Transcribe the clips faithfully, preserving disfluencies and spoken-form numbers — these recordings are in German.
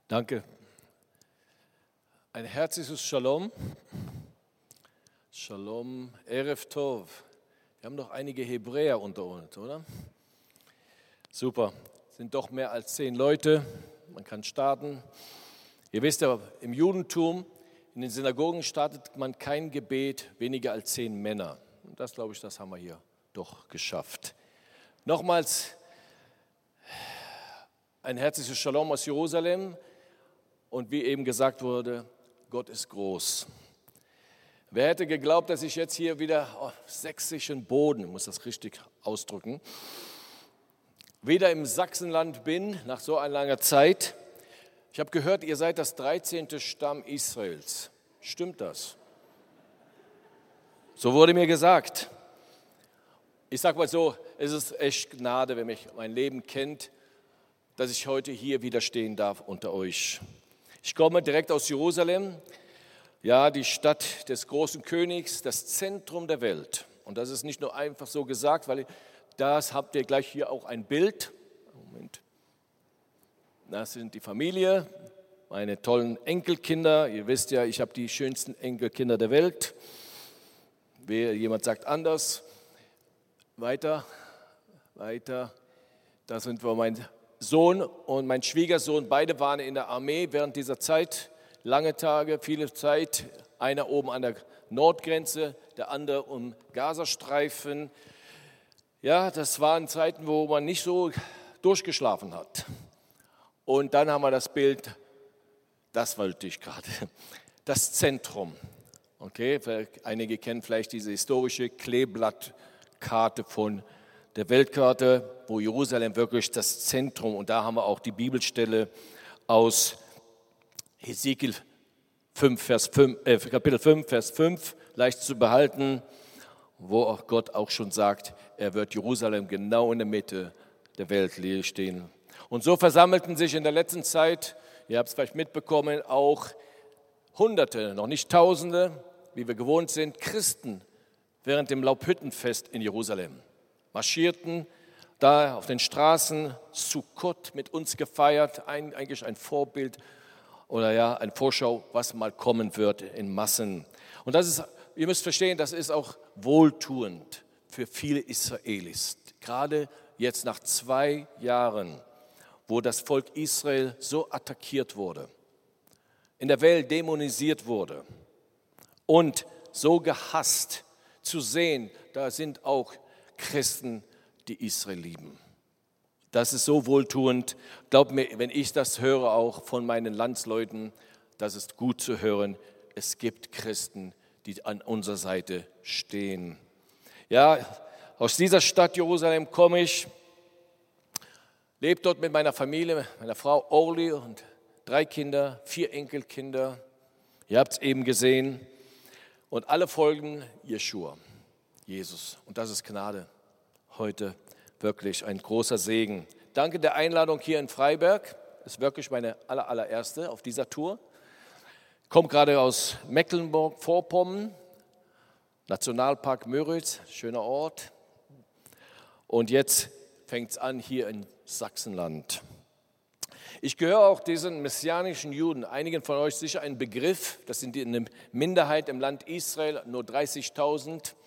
Danke. Ein herzliches Shalom. Shalom, Erev Tov. Wir haben noch einige Hebräer unter uns, oder? Super. Es sind doch mehr als zehn Leute. Man kann starten. Ihr wisst ja, im Judentum, in den Synagogen startet man kein Gebet weniger als zehn Männer. Und das, glaube ich, das haben wir hier doch geschafft. Nochmals ein herzliches Shalom aus Jerusalem. Und wie eben gesagt wurde, Gott ist groß. Wer hätte geglaubt, dass ich jetzt hier wieder auf sächsischen Boden, ich muss das richtig ausdrücken, wieder im Sachsenland bin, nach so einer langen Zeit. Ich habe gehört, ihr seid das dreizehnte Stamm Israels. Stimmt das? So wurde mir gesagt. Ich sage mal so, es ist echt Gnade, wenn mich mein Leben kennt, dass ich heute hier wieder stehen darf unter euch. Ich komme direkt aus Jerusalem, ja, die Stadt des großen Königs, das Zentrum der Welt. Und das ist nicht nur einfach so gesagt, weil das habt ihr gleich hier auch ein Bild. Moment. Das sind die Familie, meine tollen Enkelkinder. Ihr wisst ja, ich habe die schönsten Enkelkinder der Welt. Wer jemand sagt anders. Weiter, weiter. Da sind wir mein Sohn und mein Schwiegersohn, beide waren in der Armee während dieser Zeit, lange Tage, viele Zeit, einer oben an der Nordgrenze, der andere im Gazastreifen. Ja, das waren Zeiten, wo man nicht so durchgeschlafen hat. Und dann haben wir das Bild, das wollte ich gerade, das Zentrum. Okay, einige kennen vielleicht diese historische Kleeblattkarte von der Weltkarte, wo Jerusalem wirklich das Zentrum, und da haben wir auch die Bibelstelle aus Hesekiel fünf, Vers fünf, äh, Kapitel fünf, Vers fünf, leicht zu behalten, wo auch Gott auch schon sagt, er wird Jerusalem genau in der Mitte der Welt stehen. Und so versammelten sich in der letzten Zeit, ihr habt es vielleicht mitbekommen, auch Hunderte, noch nicht Tausende, wie wir gewohnt sind, Christen während dem Laubhüttenfest in Jerusalem. Marschierten da auf den Straßen, Sukkot mit uns gefeiert, ein, eigentlich ein Vorbild oder ja, ein Vorschau, was mal kommen wird in Massen. Und das ist, ihr müsst verstehen, das ist auch wohltuend für viele Israelis. Gerade jetzt nach zwei Jahren, wo das Volk Israel so attackiert wurde, in der Welt dämonisiert wurde und so gehasst, zu sehen, da sind auch Christen, die Israel lieben. Das ist so wohltuend. Glaubt mir, wenn ich das höre, auch von meinen Landsleuten, das ist gut zu hören. Es gibt Christen, die an unserer Seite stehen. Ja, aus dieser Stadt Jerusalem komme ich, lebe dort mit meiner Familie, meiner Frau Orly und drei Kinder, vier Enkelkinder. Ihr habt es eben gesehen. Und alle folgen Jeschua. Jesus. Und das ist Gnade. Heute wirklich ein großer Segen. Danke der Einladung hier in Freiberg. Das ist wirklich meine aller, allererste auf dieser Tour. Ich komme gerade aus Mecklenburg-Vorpommern, Nationalpark Müritz, schöner Ort. Und jetzt fängt es an hier in Sachsenland. Ich gehöre auch diesen messianischen Juden, einigen von euch sicher ein Begriff. Das sind eine Minderheit im Land Israel, nur dreißigtausend.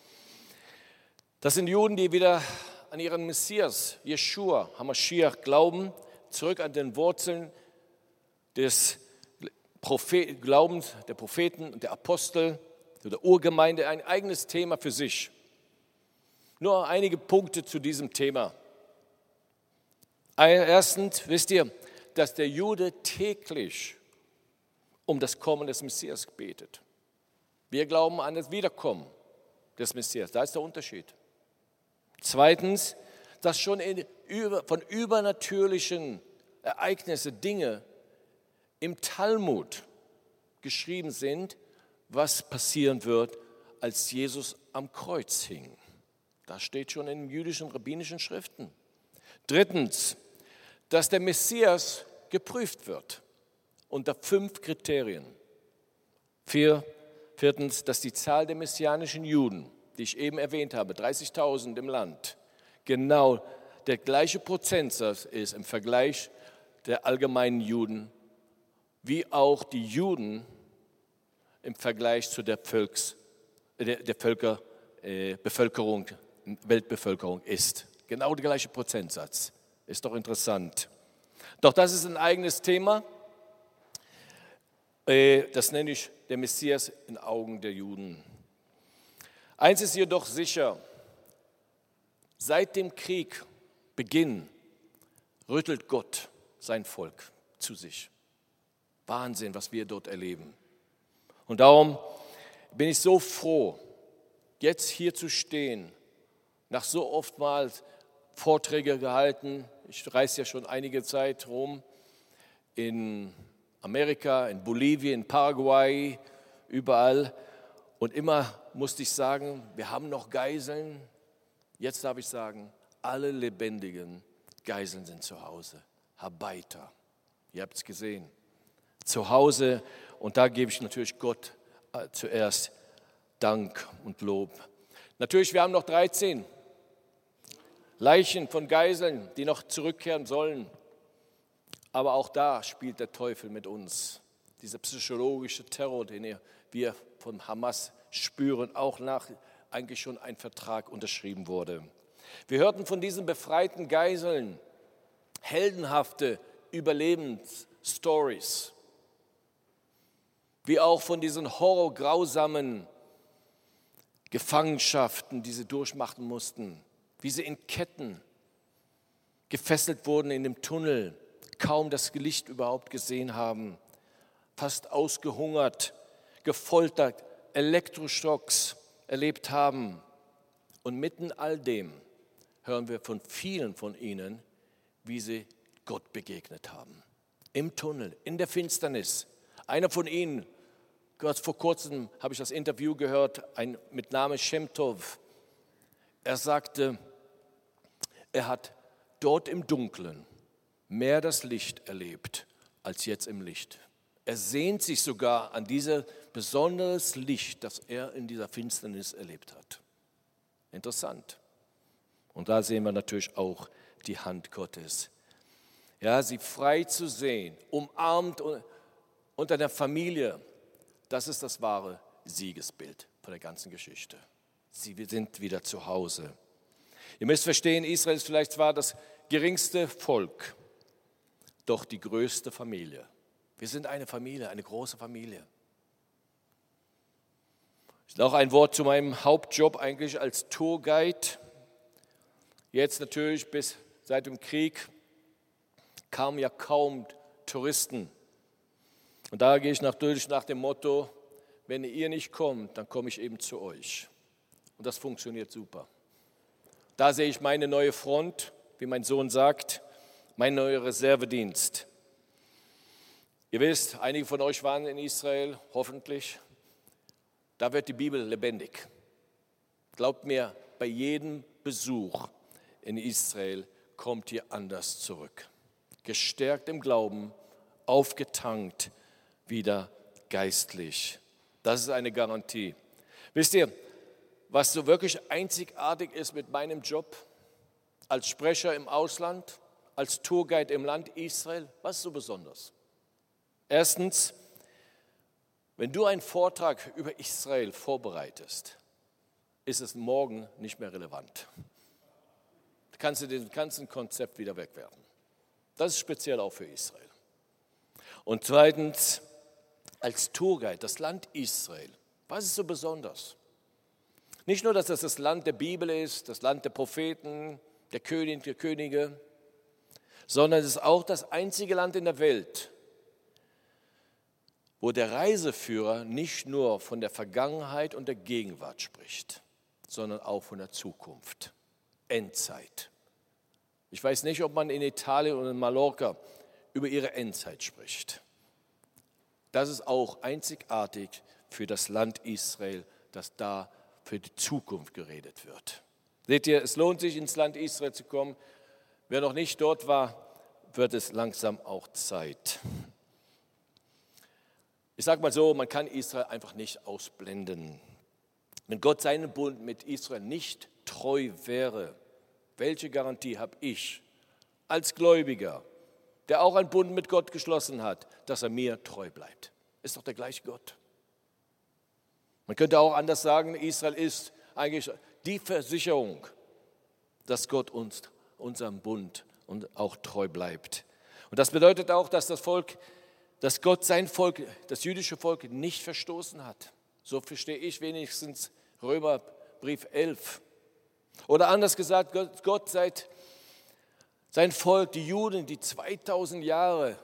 Das sind Juden, die wieder an ihren Messias, Jeschua, Hamashiach, glauben, zurück an den Wurzeln des Prophet, Glaubens der Propheten und der Apostel, der Urgemeinde, ein eigenes Thema für sich. Nur einige Punkte zu diesem Thema. Erstens, wisst ihr, dass der Jude täglich um das Kommen des Messias betet. Wir glauben an das Wiederkommen des Messias, da ist der Unterschied. Zweitens, dass schon in, von übernatürlichen Ereignissen Dinge im Talmud geschrieben sind, was passieren wird, als Jesus am Kreuz hing. Das steht schon in den jüdischen rabbinischen Schriften. Drittens, dass der Messias geprüft wird unter fünf Kriterien. Vier, viertens, dass die Zahl der messianischen Juden, die ich eben erwähnt habe, dreißigtausend im Land, genau der gleiche Prozentsatz ist im Vergleich der allgemeinen Juden wie auch die Juden im Vergleich zu der, Volks, der, der Völker, äh, Bevölkerung, Weltbevölkerung ist. Genau der gleiche Prozentsatz. Ist doch interessant. Doch das ist ein eigenes Thema. Äh, das nenne ich der Messias in Augen der Juden. Eins ist jedoch sicher: Seit dem Kriegbeginn rüttelt Gott sein Volk zu sich. Wahnsinn, was wir dort erleben. Und darum bin ich so froh, jetzt hier zu stehen, nach so oftmals Vorträge gehalten. Ich reise ja schon einige Zeit rum, in Amerika, in Bolivien, in Paraguay, überall. Und immer musste ich sagen, wir haben noch Geiseln. Jetzt darf ich sagen, alle lebendigen Geiseln sind zu Hause. Habaita, ihr habt es gesehen. Zu Hause, und da gebe ich natürlich Gott äh, zuerst Dank und Lob. Natürlich, wir haben noch dreizehn Leichen von Geiseln, die noch zurückkehren sollen. Aber auch da spielt der Teufel mit uns. Dieser psychologische Terror, den wir von Hamas spüren, auch nach eigentlich schon ein Vertrag unterschrieben wurde. Wir hörten von diesen befreiten Geiseln heldenhafte Überlebensstories, wie auch von diesen horrorgrausamen Gefangenschaften, die sie durchmachen mussten, wie sie in Ketten gefesselt wurden in dem Tunnel, kaum das Licht überhaupt gesehen haben, fast ausgehungert, gefoltert, Elektroschocks erlebt haben. Und mitten all dem hören wir von vielen von ihnen, wie sie Gott begegnet haben. Im Tunnel, in der Finsternis. Einer von ihnen, ganz vor kurzem habe ich das Interview gehört, ein mit Namen Shem Tov. Er sagte, er hat dort im Dunkeln mehr das Licht erlebt als jetzt im Licht. Er sehnt sich sogar an dieses besonderes Licht, das er in dieser Finsternis erlebt hat. Interessant. Und da sehen wir natürlich auch die Hand Gottes. Ja, sie frei zu sehen, umarmt unter der Familie, das ist das wahre Siegesbild von der ganzen Geschichte. Sie sind wieder zu Hause. Ihr müsst verstehen, Israel ist vielleicht zwar das geringste Volk, doch die größte Familie. Wir sind eine Familie, eine große Familie. Noch ein Wort zu meinem Hauptjob eigentlich als Tourguide. Jetzt natürlich bis seit dem Krieg kamen ja kaum Touristen. Und da gehe ich natürlich nach dem Motto, wenn ihr nicht kommt, dann komme ich eben zu euch. Und das funktioniert super. Da sehe ich meine neue Front, wie mein Sohn sagt, mein neuer Reservedienst. Ihr wisst, einige von euch waren in Israel, hoffentlich. Da wird die Bibel lebendig. Glaubt mir, bei jedem Besuch in Israel kommt ihr anders zurück. Gestärkt im Glauben, aufgetankt, wieder geistlich. Das ist eine Garantie. Wisst ihr, was so wirklich einzigartig ist mit meinem Job als Sprecher im Ausland, als Tourguide im Land Israel? Was ist so besonders? Erstens, wenn du einen Vortrag über Israel vorbereitest, ist es morgen nicht mehr relevant. Da kannst du den ganzen Konzept wieder wegwerfen. Das ist speziell auch für Israel. Und zweitens, als Tourguide, das Land Israel, was ist so besonders? Nicht nur, dass das das Land der Bibel ist, das Land der Propheten, der Könige, der Könige, sondern es ist auch das einzige Land in der Welt, wo der Reiseführer nicht nur von der Vergangenheit und der Gegenwart spricht, sondern auch von der Zukunft, Endzeit. Ich weiß nicht, ob man in Italien oder in Mallorca über ihre Endzeit spricht. Das ist auch einzigartig für das Land Israel, dass da für die Zukunft geredet wird. Seht ihr, es lohnt sich, ins Land Israel zu kommen. Wer noch nicht dort war, wird es langsam auch Zeit. Ich sage mal so, man kann Israel einfach nicht ausblenden. Wenn Gott seinen Bund mit Israel nicht treu wäre, welche Garantie habe ich als Gläubiger, der auch einen Bund mit Gott geschlossen hat, dass er mir treu bleibt. Ist doch der gleiche Gott. Man könnte auch anders sagen, Israel ist eigentlich die Versicherung, dass Gott uns, unserem Bund und auch treu bleibt. Und das bedeutet auch, dass das Volk, dass Gott sein Volk, das jüdische Volk nicht verstoßen hat. So verstehe ich wenigstens Römerbrief elf. Oder anders gesagt, Gott, Gott seit sein Volk, die Juden, die zweitausend Jahre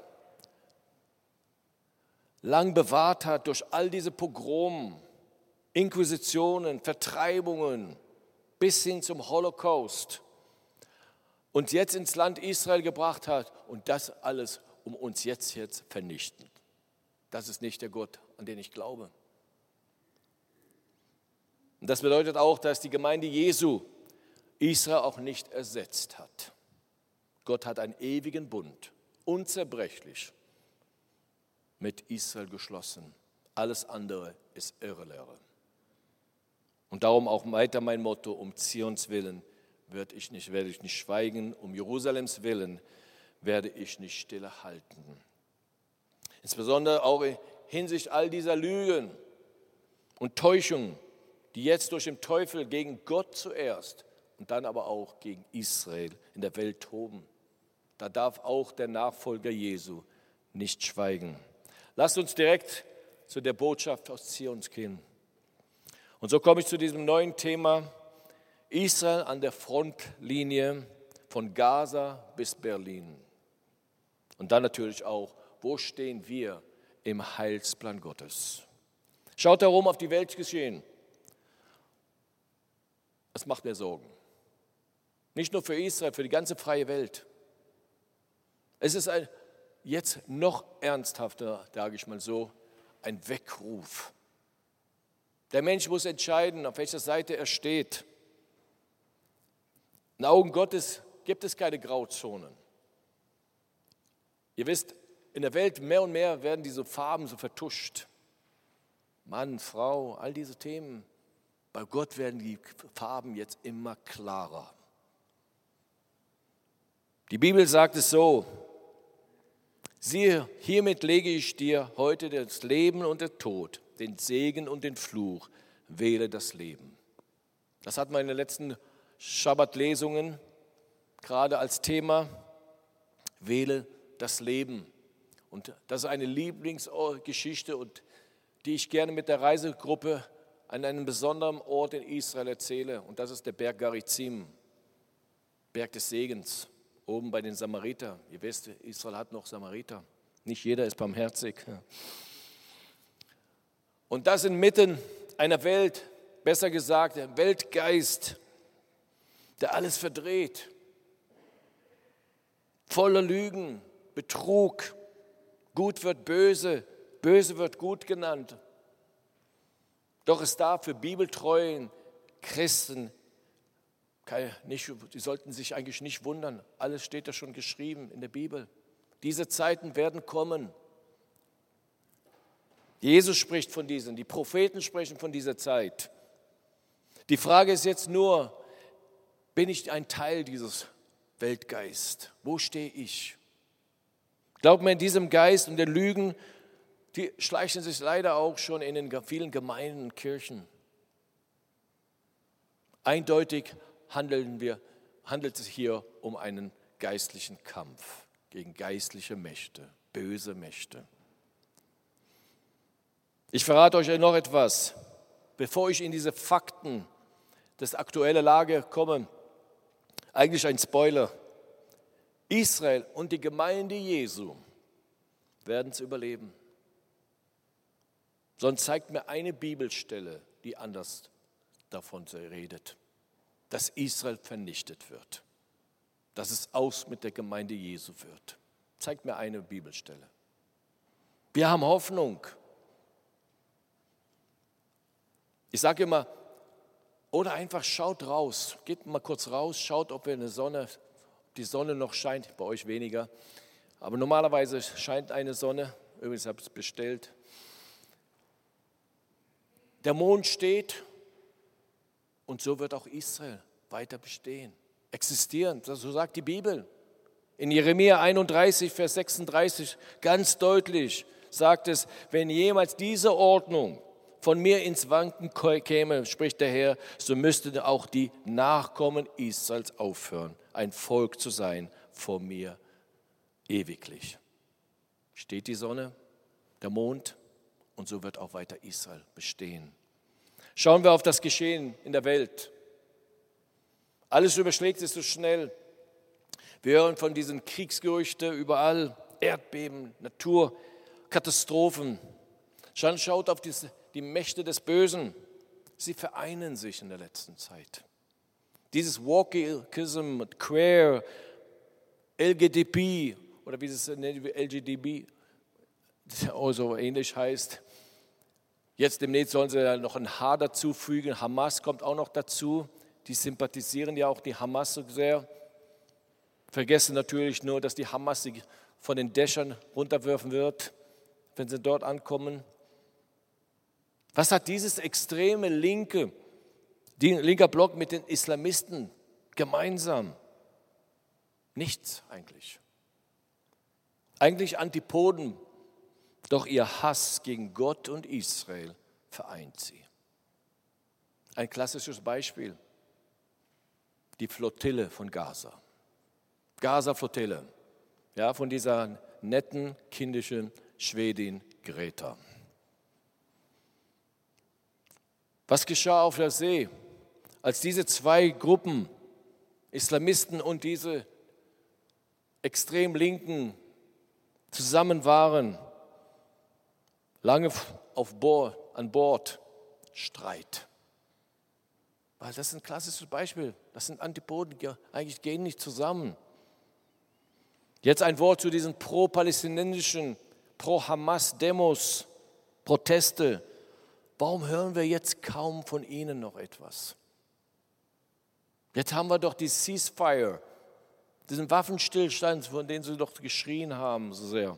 lang bewahrt hat durch all diese Pogromen, Inquisitionen, Vertreibungen bis hin zum Holocaust und jetzt ins Land Israel gebracht hat und das alles, um uns jetzt jetzt vernichten. Das ist nicht der Gott, an den ich glaube. Und das bedeutet auch, dass die Gemeinde Jesu Israel auch nicht ersetzt hat. Gott hat einen ewigen Bund, unzerbrechlich, mit Israel geschlossen. Alles andere ist Irrlehre. Und darum auch weiter mein Motto, um Zions willen werde ich nicht, werde ich nicht schweigen, um Jerusalems willen werde ich nicht stillehalten. Insbesondere auch in Hinsicht all dieser Lügen und Täuschungen, die jetzt durch den Teufel gegen Gott zuerst und dann aber auch gegen Israel in der Welt toben. Da darf auch der Nachfolger Jesu nicht schweigen. Lasst uns direkt zu der Botschaft aus Zions gehen. Und so komme ich zu diesem neuen Thema, Israel an der Frontlinie von Gaza bis Berlin. Und dann natürlich auch, wo stehen wir im Heilsplan Gottes? Schaut herum auf die Weltgeschehen. Es macht mir Sorgen. Nicht nur für Israel, für die ganze freie Welt. Es ist ein, jetzt noch ernsthafter, sage ich mal so, ein Weckruf. Der Mensch muss entscheiden, auf welcher Seite er steht. In Augen Gottes gibt es keine Grauzonen. Ihr wisst, in der Welt mehr und mehr werden diese Farben so vertuscht. Mann, Frau, all diese Themen. Bei Gott werden die Farben jetzt immer klarer. Die Bibel sagt es so: Siehe, hiermit lege ich dir heute das Leben und der Tod, den Segen und den Fluch, wähle das Leben. Das hatten wir in den letzten Schabbat-Lesungen gerade als Thema, wähle das Leben. Und das ist eine Lieblingsgeschichte, und die ich gerne mit der Reisegruppe an einem besonderen Ort in Israel erzähle. Und das ist der Berg Garizim, Berg des Segens, oben bei den Samaritern. Ihr wisst, Israel hat noch Samariter. Nicht jeder ist barmherzig. Und das inmitten einer Welt, besser gesagt, der Weltgeist, der alles verdreht. Voller Lügen, Betrug, gut wird böse, böse wird gut genannt. Doch es darf für bibeltreuen Christen, nicht, die sollten sich eigentlich nicht wundern, alles steht da schon geschrieben in der Bibel. Diese Zeiten werden kommen. Jesus spricht von diesen, die Propheten sprechen von dieser Zeit. Die Frage ist jetzt nur, bin ich ein Teil dieses Weltgeist? Wo stehe ich? Glaubt mir, in diesem Geist und den Lügen, die schleichen sich leider auch schon in den vielen Gemeinden und Kirchen. Eindeutig handeln wir, handelt es hier um einen geistlichen Kampf gegen geistliche Mächte, böse Mächte. Ich verrate euch noch etwas, bevor ich in diese Fakten des aktuellen Lage komme. Eigentlich ein Spoiler. Israel und die Gemeinde Jesu werden es überleben. Sonst zeigt mir eine Bibelstelle, die anders davon redet, dass Israel vernichtet wird, dass es aus mit der Gemeinde Jesu wird. Zeigt mir eine Bibelstelle. Wir haben Hoffnung. Ich sage immer, oder einfach schaut raus, geht mal kurz raus, schaut, ob wir eine Sonne, die Sonne noch scheint, bei euch weniger, aber normalerweise scheint eine Sonne, übrigens habe ich es bestellt. Der Mond steht und so wird auch Israel weiter bestehen, existieren, so sagt die Bibel. In Jeremia einunddreißig, Vers sechsunddreißig, ganz deutlich sagt es, wenn jemals diese Ordnung von mir ins Wanken käme, spricht der Herr, so müssten auch die Nachkommen Israels aufhören, ein Volk zu sein vor mir ewiglich. Steht die Sonne, der Mond und so wird auch weiter Israel bestehen. Schauen wir auf das Geschehen in der Welt. Alles überschlägt sich so schnell. Wir hören von diesen Kriegsgerüchten überall, Erdbeben, Naturkatastrophen. Schaut auf diese, die Mächte des Bösen. Sie vereinen sich in der letzten Zeit. Dieses Wokeism, Queer, L G B T oder wie es L G B T so ähnlich heißt. Jetzt demnächst sollen sie ja noch ein H dazufügen. Hamas kommt auch noch dazu. Die sympathisieren ja auch die Hamas so sehr. Vergessen natürlich nur, dass die Hamas sie von den Dächern runterwerfen wird, wenn sie dort ankommen. Was hat dieses extreme linke, die, linker Block mit den Islamisten gemeinsam? Nichts eigentlich. Eigentlich Antipoden, doch ihr Hass gegen Gott und Israel vereint sie. Ein klassisches Beispiel, die Flottille von Gaza. Gaza-Flottille, ja, von dieser netten, kindischen Schwedin Greta. Was geschah auf der See, als diese zwei Gruppen, Islamisten und diese extrem Linken, zusammen waren? Lange auf Bord, an Bord, Streit. Weil das ist ein klassisches Beispiel. Das sind Antipoden, die eigentlich gehen nicht zusammen. Jetzt ein Wort zu diesen pro-palästinensischen, pro-Hamas-Demos, Proteste. Warum hören wir jetzt kaum von ihnen noch etwas? Jetzt haben wir doch die Ceasefire, diesen Waffenstillstand, von dem sie doch geschrien haben so sehr.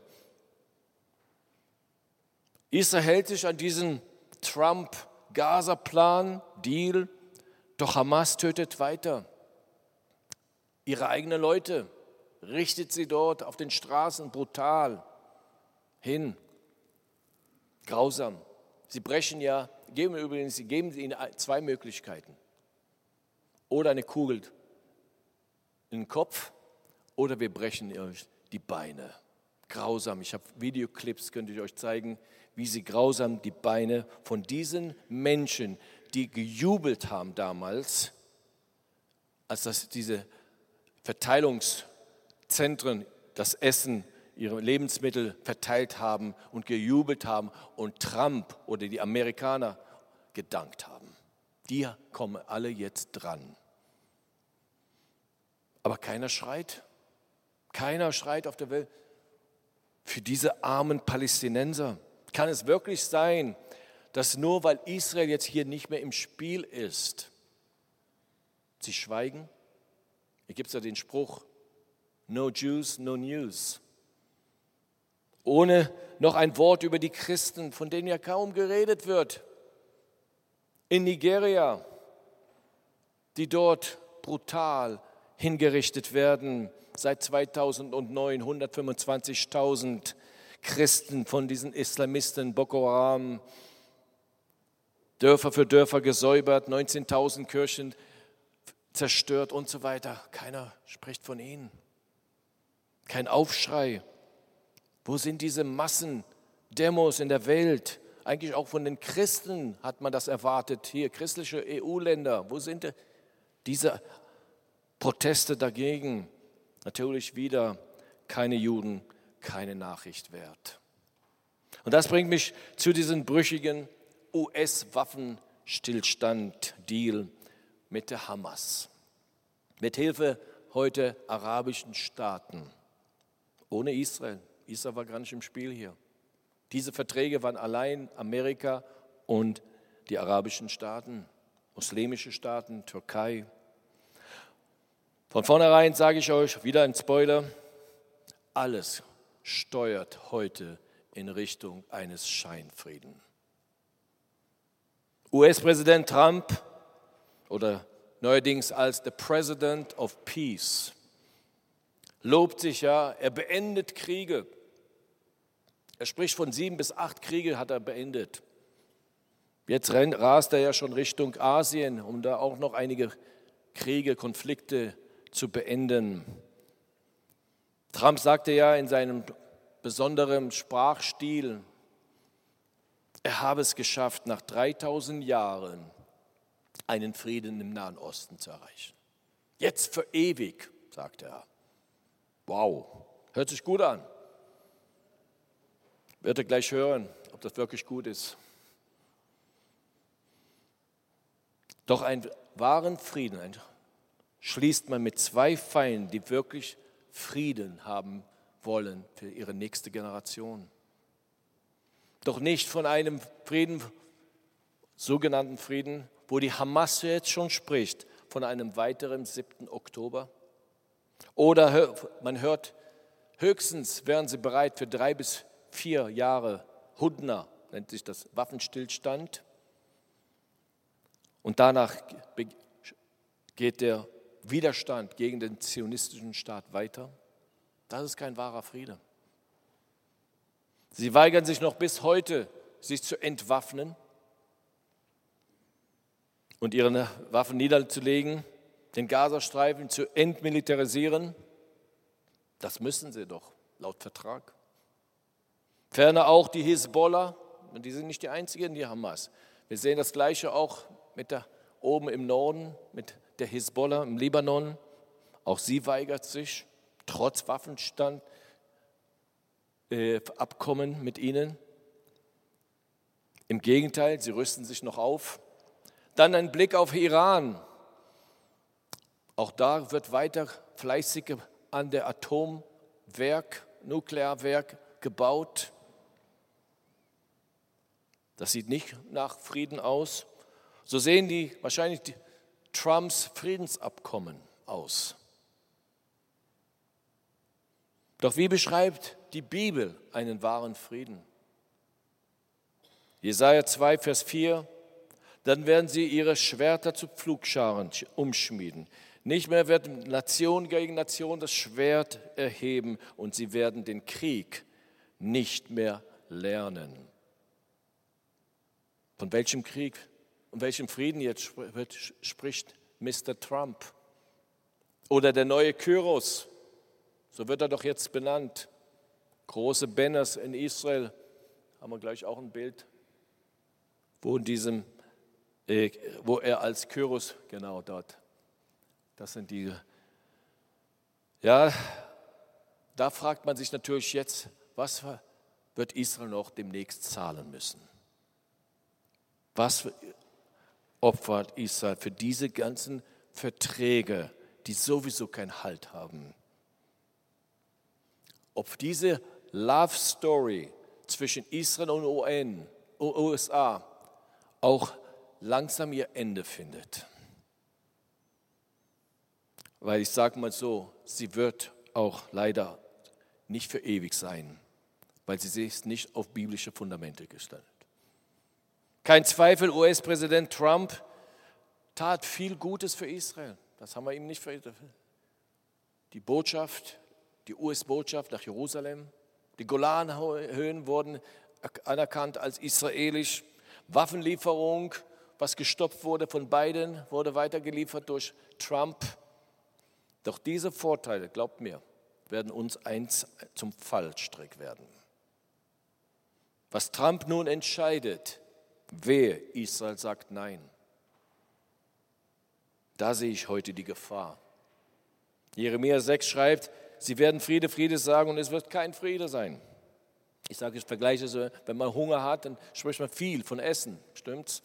Israel hält sich an diesen Trump-Gaza-Plan, Deal, doch Hamas tötet weiter. Ihre eigenen Leute richtet sie dort auf den Straßen brutal hin. Grausam. Sie brechen ja, geben übrigens, sie geben ihnen zwei Möglichkeiten. Oder eine Kugel in den Kopf oder wir brechen euch die Beine. Grausam. Ich habe Videoclips, könnte ich euch zeigen, wie sie grausam die Beine von diesen Menschen, die gejubelt haben damals, als das diese Verteilungszentren das Essen, ihre Lebensmittel verteilt haben und gejubelt haben und Trump oder die Amerikaner gedankt haben. Die kommen alle jetzt dran. Aber keiner schreit. Keiner schreit auf der Welt für diese armen Palästinenser. Kann es wirklich sein, dass nur weil Israel jetzt hier nicht mehr im Spiel ist, sie schweigen? Hier gibt es ja den Spruch, no Jews, no news. Ohne noch ein Wort über die Christen, von denen ja kaum geredet wird. In Nigeria, die dort brutal hingerichtet werden. Seit zweitausendneun hundertfünfundzwanzigtausend Christen von diesen Islamisten, Boko Haram, Dörfer für Dörfer gesäubert, neunzehntausend Kirchen zerstört und so weiter. Keiner spricht von ihnen. Kein Aufschrei. Wo sind diese Massendemos in der Welt? Eigentlich auch von den Christen hat man das erwartet. Hier, christliche E U-Länder. Wo sind diese Proteste dagegen? Natürlich wieder keine Juden, keine Nachricht wert. Und das bringt mich zu diesem brüchigen U S-Waffenstillstand-Deal mit der Hamas. Mit Hilfe heute arabischen Staaten. Ohne Israel. Israel war gar nicht im Spiel hier. Diese Verträge waren allein Amerika und die arabischen Staaten, muslimische Staaten, Türkei. Von vornherein sage ich euch, wieder ein Spoiler, alles steuert heute in Richtung eines Scheinfrieden. U S-Präsident Trump oder neuerdings als the President of Peace lobt sich, ja, er beendet Kriege. Er spricht von sieben bis acht Kriege hat er beendet. Jetzt rennt, rast er ja schon Richtung Asien, um da auch noch einige Kriege, Konflikte zu beenden. Trump sagte ja in seinem besonderen Sprachstil, er habe es geschafft, nach dreitausend Jahren einen Frieden im Nahen Osten zu erreichen. Jetzt für ewig, sagte er. Wow, hört sich gut an. Wird er gleich hören, ob das wirklich gut ist. Doch einen wahren Frieden schließt man mit zwei Feinden, die wirklich Frieden haben wollen für ihre nächste Generation. Doch nicht von einem Frieden, sogenannten Frieden, wo die Hamas jetzt schon spricht, von einem weiteren siebten Oktober. Oder man hört, höchstens wären sie bereit für drei bis vier Jahre Hudna, nennt sich das Waffenstillstand. Und danach geht der Widerstand gegen den zionistischen Staat weiter. Das ist kein wahrer Friede. Sie weigern sich noch bis heute, sich zu entwaffnen und ihre Waffen niederzulegen, den Gazastreifen zu entmilitarisieren. Das müssen sie doch, laut Vertrag. Ferner auch die Hisbollah, und die sind nicht die einzigen, die Hamas. Wir sehen das Gleiche auch mit der, oben im Norden, mit der Hisbollah im Libanon. Auch sie weigert sich, trotz Waffenstand, äh, Abkommen mit ihnen. Im Gegenteil, sie rüsten sich noch auf. Dann ein Blick auf Iran. Auch da wird weiter fleißig an der Atomwerk, Nuklearwerk gebaut. Das sieht nicht nach Frieden aus. So sehen die wahrscheinlich die Trumps Friedensabkommen aus. Doch wie beschreibt die Bibel einen wahren Frieden? Jesaja zwei, Vers vier, dann werden sie ihre Schwerter zu Pflugscharen umschmieden. Nicht mehr wird Nation gegen Nation das Schwert erheben und sie werden den Krieg nicht mehr lernen. Von welchem Krieg und welchem Frieden jetzt spricht Mister Trump? Oder der neue Kyros, so wird er doch jetzt benannt. Große Banners in Israel, haben wir gleich auch ein Bild, wo, in diesem, äh, wo er als Kyros, genau dort, das sind die, ja, da fragt man sich natürlich jetzt, was wird Israel noch demnächst zahlen müssen? Was opfert Israel für diese ganzen Verträge, die sowieso keinen Halt haben? Ob diese Love Story zwischen Israel und U S A auch langsam ihr Ende findet. Weil ich sage mal so, sie wird auch leider nicht für ewig sein, weil sie sich nicht auf biblische Fundamente gestellt. Kein Zweifel, U S-Präsident Trump tat viel Gutes für Israel. Das haben wir ihm nicht verhindert. Die Botschaft, die U S-Botschaft nach Jerusalem, die Golanhöhen wurden anerkannt als israelisch. Waffenlieferung, was gestoppt wurde von Biden, wurde weitergeliefert durch Trump. Doch diese Vorteile, glaubt mir, werden uns eins zum Fallstrick werden. Was Trump nun entscheidet, wer Israel sagt Nein, da sehe ich heute die Gefahr. Jeremia sechs schreibt, sie werden Friede, Friede sagen und es wird kein Friede sein. Ich sage, ich vergleiche so, wenn man Hunger hat, dann spricht man viel von Essen, stimmt's?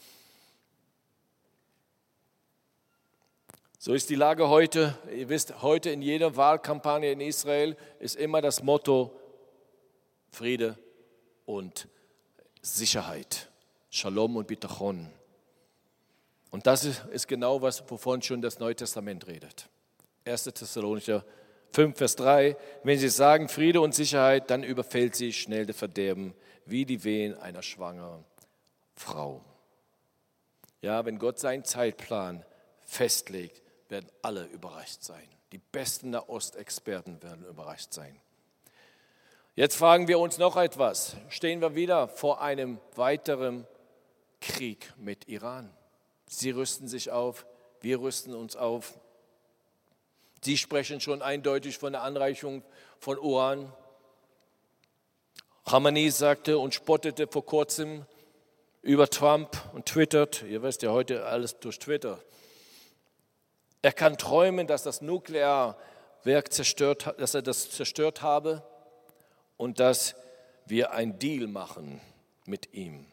So ist die Lage heute. Ihr wisst, heute in jeder Wahlkampagne in Israel ist immer das Motto Friede und Sicherheit. Shalom und Bitachon. Und das ist genau was, wovon schon das Neue Testament redet. erster Thessalonicher fünf, Vers drei. Wenn sie sagen Friede und Sicherheit, dann überfällt sie schnell das Verderben, wie die Wehen einer schwangeren Frau. Ja, wenn Gott seinen Zeitplan festlegt, werden alle überrascht sein. Die besten Nahostexperten werden überrascht sein. Jetzt fragen wir uns noch etwas. Stehen wir wieder vor einem weiteren Krieg mit Iran? Sie rüsten sich auf, wir rüsten uns auf. Sie sprechen schon eindeutig von der Anreicherung von Uran. Khamenei sagte und spottete vor kurzem über Trump und twittert, ihr wisst ja heute alles durch Twitter. Er kann träumen, dass das Nuklearwerk zerstört, dass er das zerstört habe und dass wir einen Deal machen mit ihm.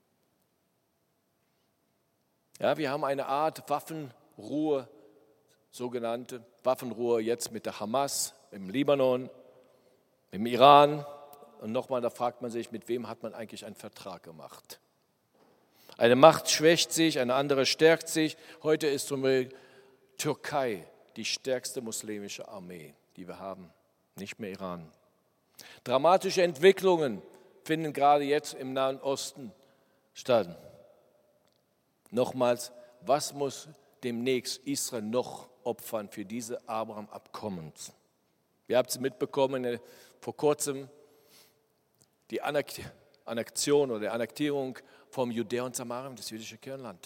Ja, wir haben eine Art Waffenruhe, sogenannte Waffenruhe jetzt mit der Hamas im Libanon, im Iran. Und nochmal, da fragt man sich, mit wem hat man eigentlich einen Vertrag gemacht? Eine Macht schwächt sich, eine andere stärkt sich. Heute ist zum Beispiel Türkei die stärkste muslimische Armee, die wir haben, nicht mehr Iran. Dramatische Entwicklungen finden gerade jetzt im Nahen Osten statt. Nochmals, was muss demnächst Israel noch opfern für diese Abraham-Abkommen? Ihr habt es mitbekommen, vor kurzem die Annexion oder die Annektierung vom Judäa und Samarien, das jüdische Kernland.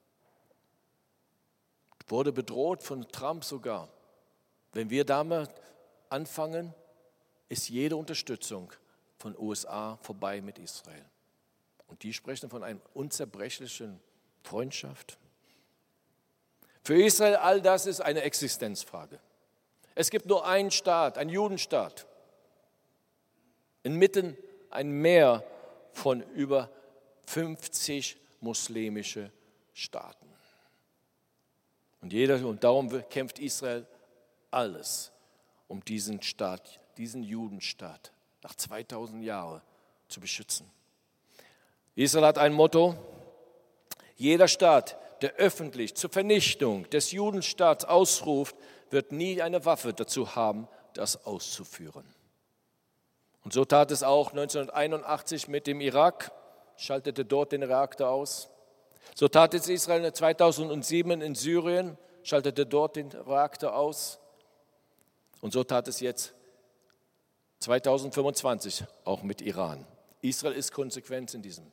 Wurde bedroht von Trump sogar. Wenn wir damit anfangen, ist jede Unterstützung von U S A vorbei mit Israel. Und die sprechen von einer unzerbrechlichen Freundschaft. Für Israel all das ist eine Existenzfrage. Es gibt nur einen Staat, einen Judenstaat. Inmitten ein Meer von über fünfzig muslimische Staaten. Und, jeder, und darum kämpft Israel alles, um diesen Staat, diesen Judenstaat nach zweitausend Jahren zu beschützen. Israel hat ein Motto: Jeder Staat, der öffentlich zur Vernichtung des Judenstaats ausruft, wird nie eine Waffe dazu haben, das auszuführen. Und so tat es auch neunzehnhunderteinundachtzig mit dem Irak, schaltete dort den Reaktor aus. So tat es Israel zweitausendsieben in Syrien, schaltete dort den Reaktor aus. Und so tat es jetzt zweitausendfünfundzwanzig auch mit Iran. Israel ist konsequent in diesem.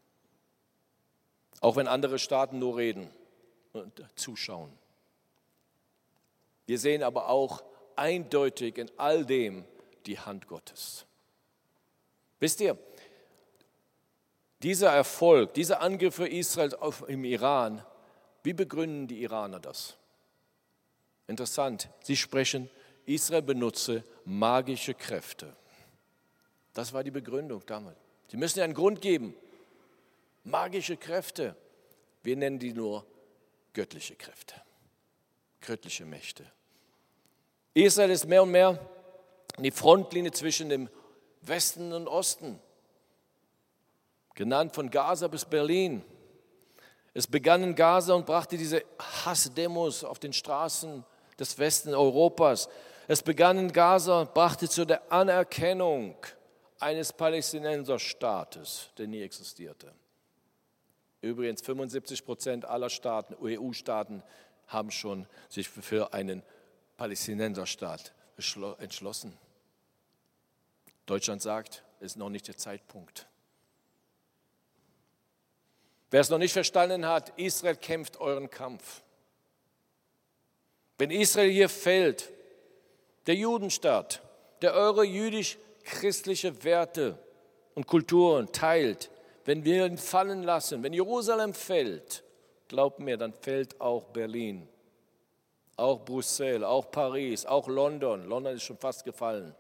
Auch wenn andere Staaten nur reden und zuschauen. Wir sehen aber auch eindeutig in all dem die Hand Gottes. Wisst ihr, dieser Erfolg, dieser Angriffe Israels auf, im Iran, wie begründen die Iraner das? Interessant, sie sprechen, Israel benutze magische Kräfte. Das war die Begründung damals. Sie müssen ja einen Grund geben. Magische Kräfte, wir nennen die nur göttliche Kräfte, göttliche Mächte. Israel ist mehr und mehr die Frontlinie zwischen dem Westen und Osten, genannt von Gaza bis Berlin. Es begann in Gaza und brachte diese Hassdemos auf den Straßen des Westen Europas. Es begann in Gaza und brachte zu der Anerkennung eines Palästinenserstaates, der nie existierte. Übrigens fünfundsiebzig Prozent aller Staaten, E U-Staaten, haben schon sich für einen Palästinenserstaat entschlossen. Deutschland sagt, es ist noch nicht der Zeitpunkt. Wer es noch nicht verstanden hat, Israel kämpft euren Kampf. Wenn Israel hier fällt, der Judenstaat, der eure jüdisch-christliche Werte und Kulturen teilt, wenn wir ihn fallen lassen, wenn Jerusalem fällt, glaubt mir, dann fällt auch Berlin, auch Brüssel, auch Paris, auch London. London ist schon fast gefallen.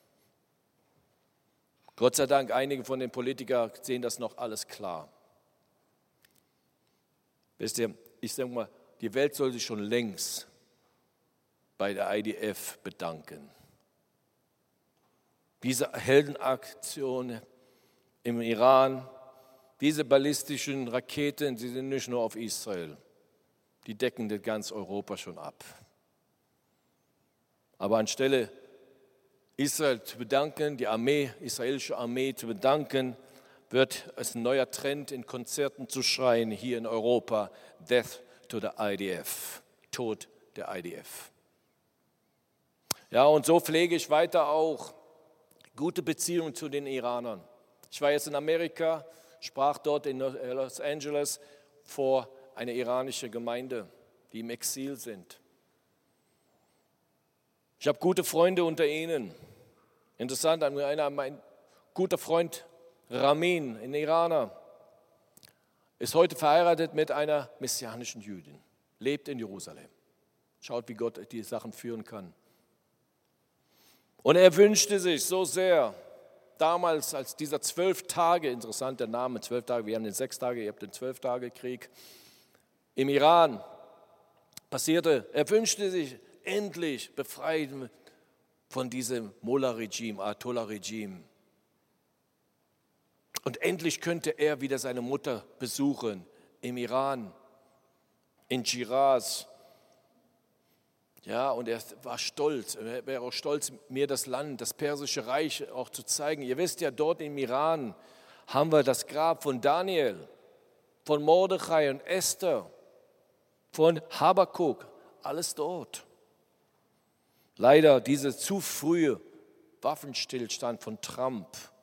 Gott sei Dank, einige von den Politikern sehen das noch alles klar. Wisst ihr, ich sage mal, die Welt soll sich schon längst bei der I D F bedanken. Diese Heldenaktion im Iran, diese ballistischen Raketen, die sind nicht nur auf Israel, die decken ganz Europa schon ab. Aber anstelle Israel zu bedanken, die Armee, israelische Armee zu bedanken, wird es ein neuer Trend in Konzerten zu schreien hier in Europa: Death to the I D F, Tod der I D F. Ja, und so pflege ich weiter auch gute Beziehungen zu den Iranern. Ich war jetzt in Amerika, sprach dort in Los Angeles vor einer iranischen Gemeinde, die im Exil sind. Ich habe gute Freunde unter ihnen. Interessant, einer, mein guter Freund Ramin, ein Iraner, ist heute verheiratet mit einer messianischen Jüdin, lebt in Jerusalem. Schaut, wie Gott die Sachen führen kann. Und er wünschte sich so sehr, damals als dieser zwölf Tage, interessant der Name, zwölf Tage, wir haben den sechs Tage, ihr habt den zwölf Tage Krieg im Iran passierte, er wünschte sich endlich befreit von diesem Mullah-Regime, Ayatollah-Regime. Und endlich könnte er wieder seine Mutter besuchen im Iran, in Shiraz. Ja, und er war stolz, er wäre auch stolz, mir das Land, das Persische Reich auch zu zeigen. Ihr wisst ja, dort im Iran haben wir das Grab von Daniel, von Mordechai und Esther, von Habakuk, alles dort. Leider dieser zu frühe Waffenstillstand von Trump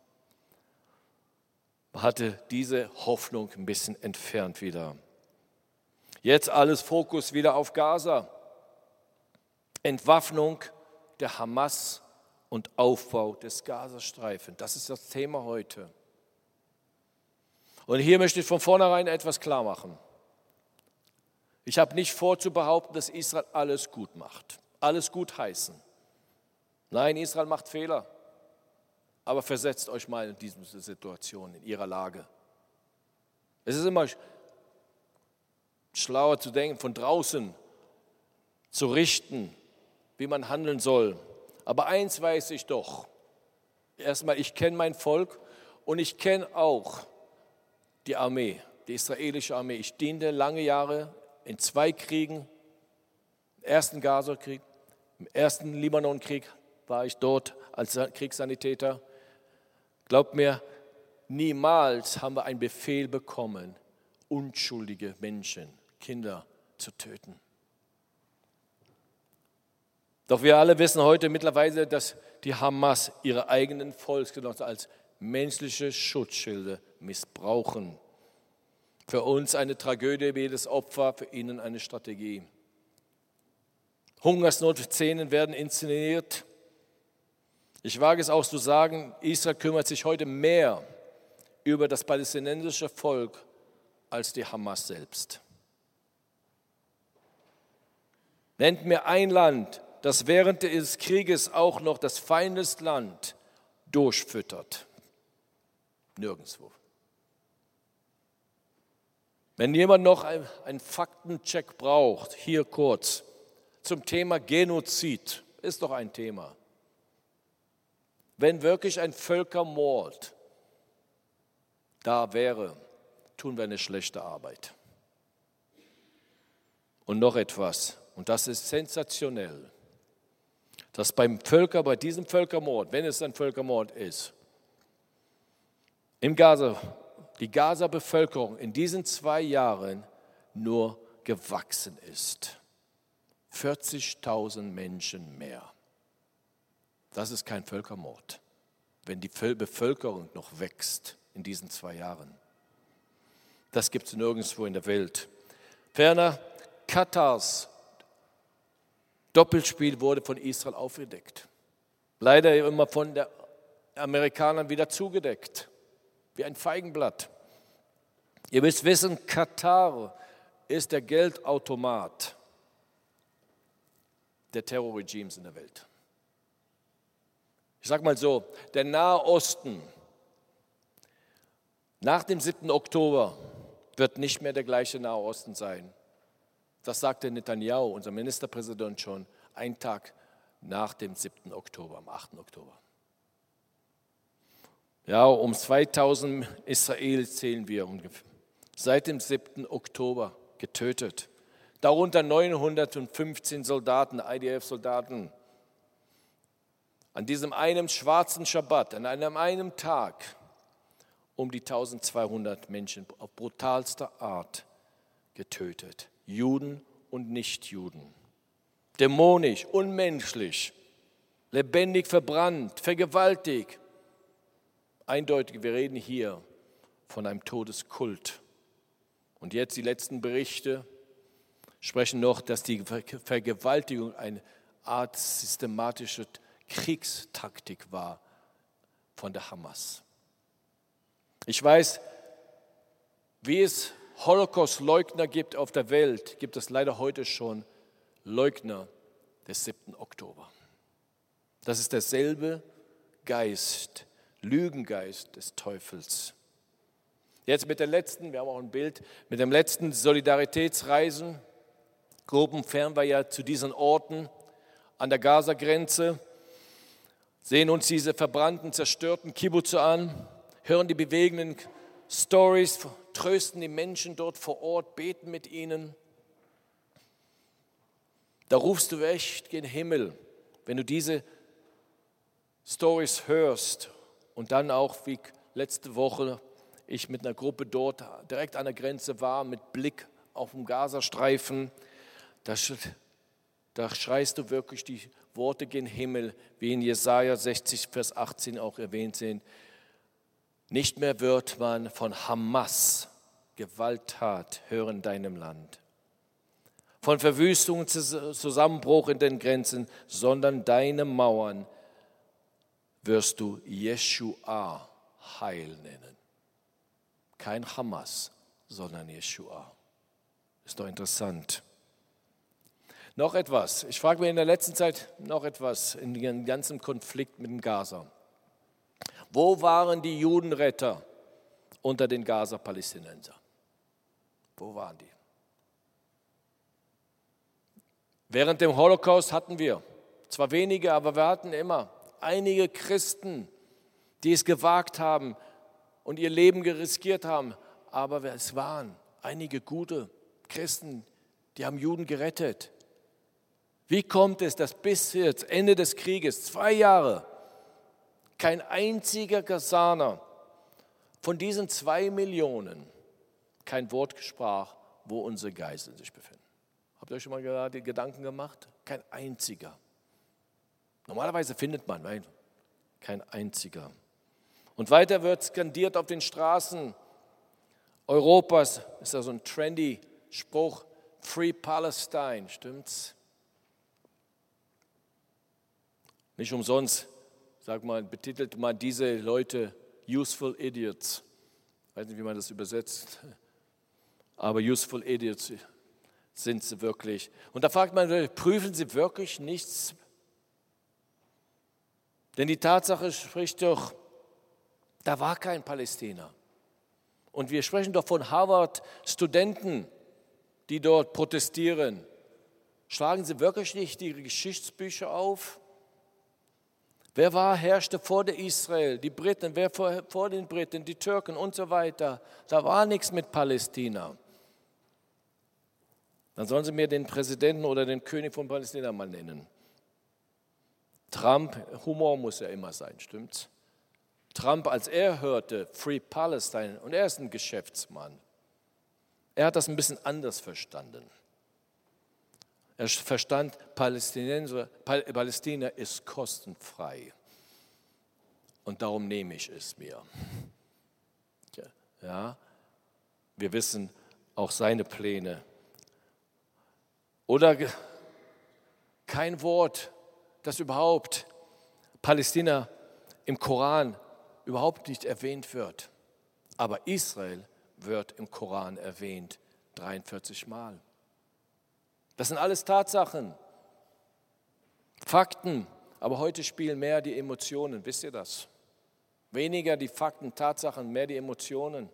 hatte diese Hoffnung ein bisschen entfernt wieder. Jetzt alles Fokus wieder auf Gaza. Entwaffnung der Hamas und Aufbau des Gazastreifens. Das ist das Thema heute. Und hier möchte ich von vornherein etwas klar machen. Ich habe nicht vor zu behaupten, dass Israel alles gut macht, alles gut heißen. Nein, Israel macht Fehler. Aber versetzt euch mal in diese Situation, in ihrer Lage. Es ist immer schlauer zu denken, von draußen zu richten, wie man handeln soll. Aber eins weiß ich doch. Erstmal, ich kenne mein Volk und ich kenne auch die Armee, die israelische Armee. Ich diente lange Jahre in zwei Kriegen, im ersten Gaza-Krieg, im ersten Libanon-Krieg war ich dort als Kriegssanitäter. Glaubt mir, niemals haben wir einen Befehl bekommen, unschuldige Menschen, Kinder zu töten. Doch wir alle wissen heute mittlerweile, dass die Hamas ihre eigenen Volksgenossen als menschliche Schutzschilde missbrauchen. Für uns eine Tragödie, jedes Opfer, für ihnen eine Strategie. Hungersnotszenen werden inszeniert. Ich wage es auch zu sagen, Israel kümmert sich heute mehr über das palästinensische Volk als die Hamas selbst. Nennt mir ein Land, das während des Krieges auch noch das Feindesland durchfüttert. Nirgendwo. Wenn jemand noch einen Faktencheck braucht, hier kurz, zum Thema Genozid, ist doch ein Thema. Wenn wirklich ein Völkermord da wäre, tun wir eine schlechte Arbeit. Und noch etwas, und das ist sensationell, dass beim Völker, bei diesem Völkermord, wenn es ein Völkermord ist, im Gaza, die Gaza-Bevölkerung in diesen zwei Jahren nur gewachsen ist. vierzigtausend Menschen mehr. Das ist kein Völkermord, wenn die Bevölkerung noch wächst in diesen zwei Jahren. Das gibt es nirgendwo in der Welt. Ferner, Katars Doppelspiel wurde von Israel aufgedeckt. Leider immer von den Amerikanern wieder zugedeckt, wie ein Feigenblatt. Ihr müsst wissen, Katar ist der Geldautomat der Terrorregimes in der Welt. Ich sage mal so, der Nahe Osten nach dem siebten Oktober wird nicht mehr der gleiche Nahe Osten sein. Das sagte Netanyahu, unser Ministerpräsident, schon einen Tag nach dem siebten Oktober, am achten Oktober. Ja, um zweitausend Israelis zählen wir ungefähr. Seit dem siebten Oktober getötet. Darunter neunhundertfünfzehn Soldaten, I D F-Soldaten. An diesem einen schwarzen Schabbat, an einem einen Tag, um die eintausendzweihundert Menschen auf brutalster Art getötet. Juden und Nichtjuden. Dämonisch, unmenschlich. lebendig verbrannt, vergewaltigt. Eindeutig, wir reden hier von einem Todeskult. Und jetzt die letzten Berichte sprechen noch, dass die Vergewaltigung eine Art systematische Kriegstaktik war von der Hamas. Ich weiß, wie es Holocaust-Leugner gibt auf der Welt, gibt es leider heute schon Leugner des siebten Oktober. Das ist derselbe Geist, Lügengeist des Teufels. Jetzt mit der letzten, wir haben auch ein Bild, mit dem letzten Solidaritätsreisen, Gruppen fahren wir ja zu diesen Orten an der Gaza-Grenze, sehen uns diese verbrannten, zerstörten Kibbutze an, hören die bewegenden Stories, trösten die Menschen dort vor Ort, beten mit ihnen. Da rufst du echt gen Himmel, wenn du diese Stories hörst und dann auch wie letzte Woche ich mit einer Gruppe dort direkt an der Grenze war, mit Blick auf den Gazastreifen, da, da schreist du wirklich die Worte gen Himmel, wie in Jesaja sechzig, Vers achtzehn auch erwähnt sind. Nicht mehr wird man von Hamas Gewalttat hören in deinem Land, von Verwüstung und Zusammenbruch in den Grenzen, sondern deine Mauern wirst du Jeschua Heil nennen. Kein Hamas, sondern Jeschua. Ist doch interessant. Noch etwas. Ich frage mich in der letzten Zeit noch etwas in dem ganzen Konflikt mit dem Gaza. Wo waren die Judenretter unter den Gaza-Palästinensern? Wo waren die? Während dem Holocaust hatten wir, zwar wenige, aber wir hatten immer einige Christen, die es gewagt haben und ihr Leben geriskiert haben. Aber es waren einige gute Christen, die haben Juden gerettet. Wie kommt es, dass bis jetzt, Ende des Krieges, zwei Jahre, kein einziger Gazaner von diesen zwei Millionen kein Wort sprach, wo unsere Geiseln sich befinden? Habt ihr euch schon mal gerade Gedanken gemacht? Kein einziger. Normalerweise findet man, nein, kein einziger. Und weiter wird skandiert auf den Straßen Europas, ist da so ein trendy Spruch, Free Palestine, stimmt's? Nicht umsonst, sag mal, betitelt man diese Leute Useful Idiots. Ich weiß nicht, wie man das übersetzt, aber Useful Idiots sind sie wirklich. Und da fragt man, prüfen sie wirklich nichts? Denn die Tatsache spricht doch, da war kein Palästina. Und wir sprechen doch von Harvard-Studenten, die dort protestieren. Schlagen sie wirklich nicht die Geschichtsbücher auf? Wer war, herrschte vor der Israel? Die Briten, wer vor, vor den Briten? Die Türken und so weiter. Da war nichts mit Palästina. Dann sollen sie mir den Präsidenten oder den König von Palästina mal nennen. Trump, Humor muss ja immer sein, stimmt's? Trump, als er hörte Free Palestine, und er ist ein Geschäftsmann, er hat das ein bisschen anders verstanden. Er verstand, Palästinenser, Palästina ist kostenfrei und darum nehme ich es mir. Ja, wir wissen auch seine Pläne. Oder kein Wort, dass überhaupt Palästina im Koran überhaupt nicht erwähnt wird. Aber Israel wird im Koran erwähnt, dreiundvierzig Mal. Das sind alles Tatsachen, Fakten, aber heute spielen mehr die Emotionen, wisst ihr das? Weniger die Fakten, Tatsachen, mehr die Emotionen.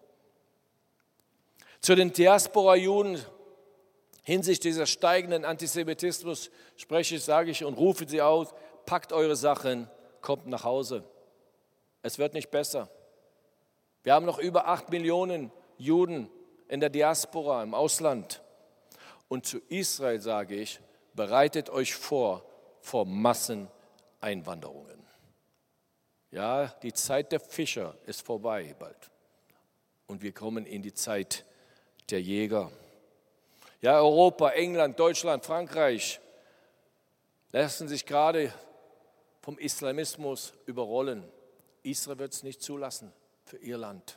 Zu den Diaspora-Juden hinsichtlich dieser steigenden Antisemitismus spreche ich, sage ich und rufe sie aus, packt eure Sachen, kommt nach Hause. Es wird nicht besser. Wir haben noch über acht Millionen Juden in der Diaspora, im Ausland. Und zu Israel sage ich, bereitet euch vor vor Masseneinwanderungen. Ja, die Zeit der Fischer ist vorbei bald. Und wir kommen in die Zeit der Jäger. Ja, Europa, England, Deutschland, Frankreich lassen sich gerade vom Islamismus überrollen. Israel wird es nicht zulassen für ihr Land.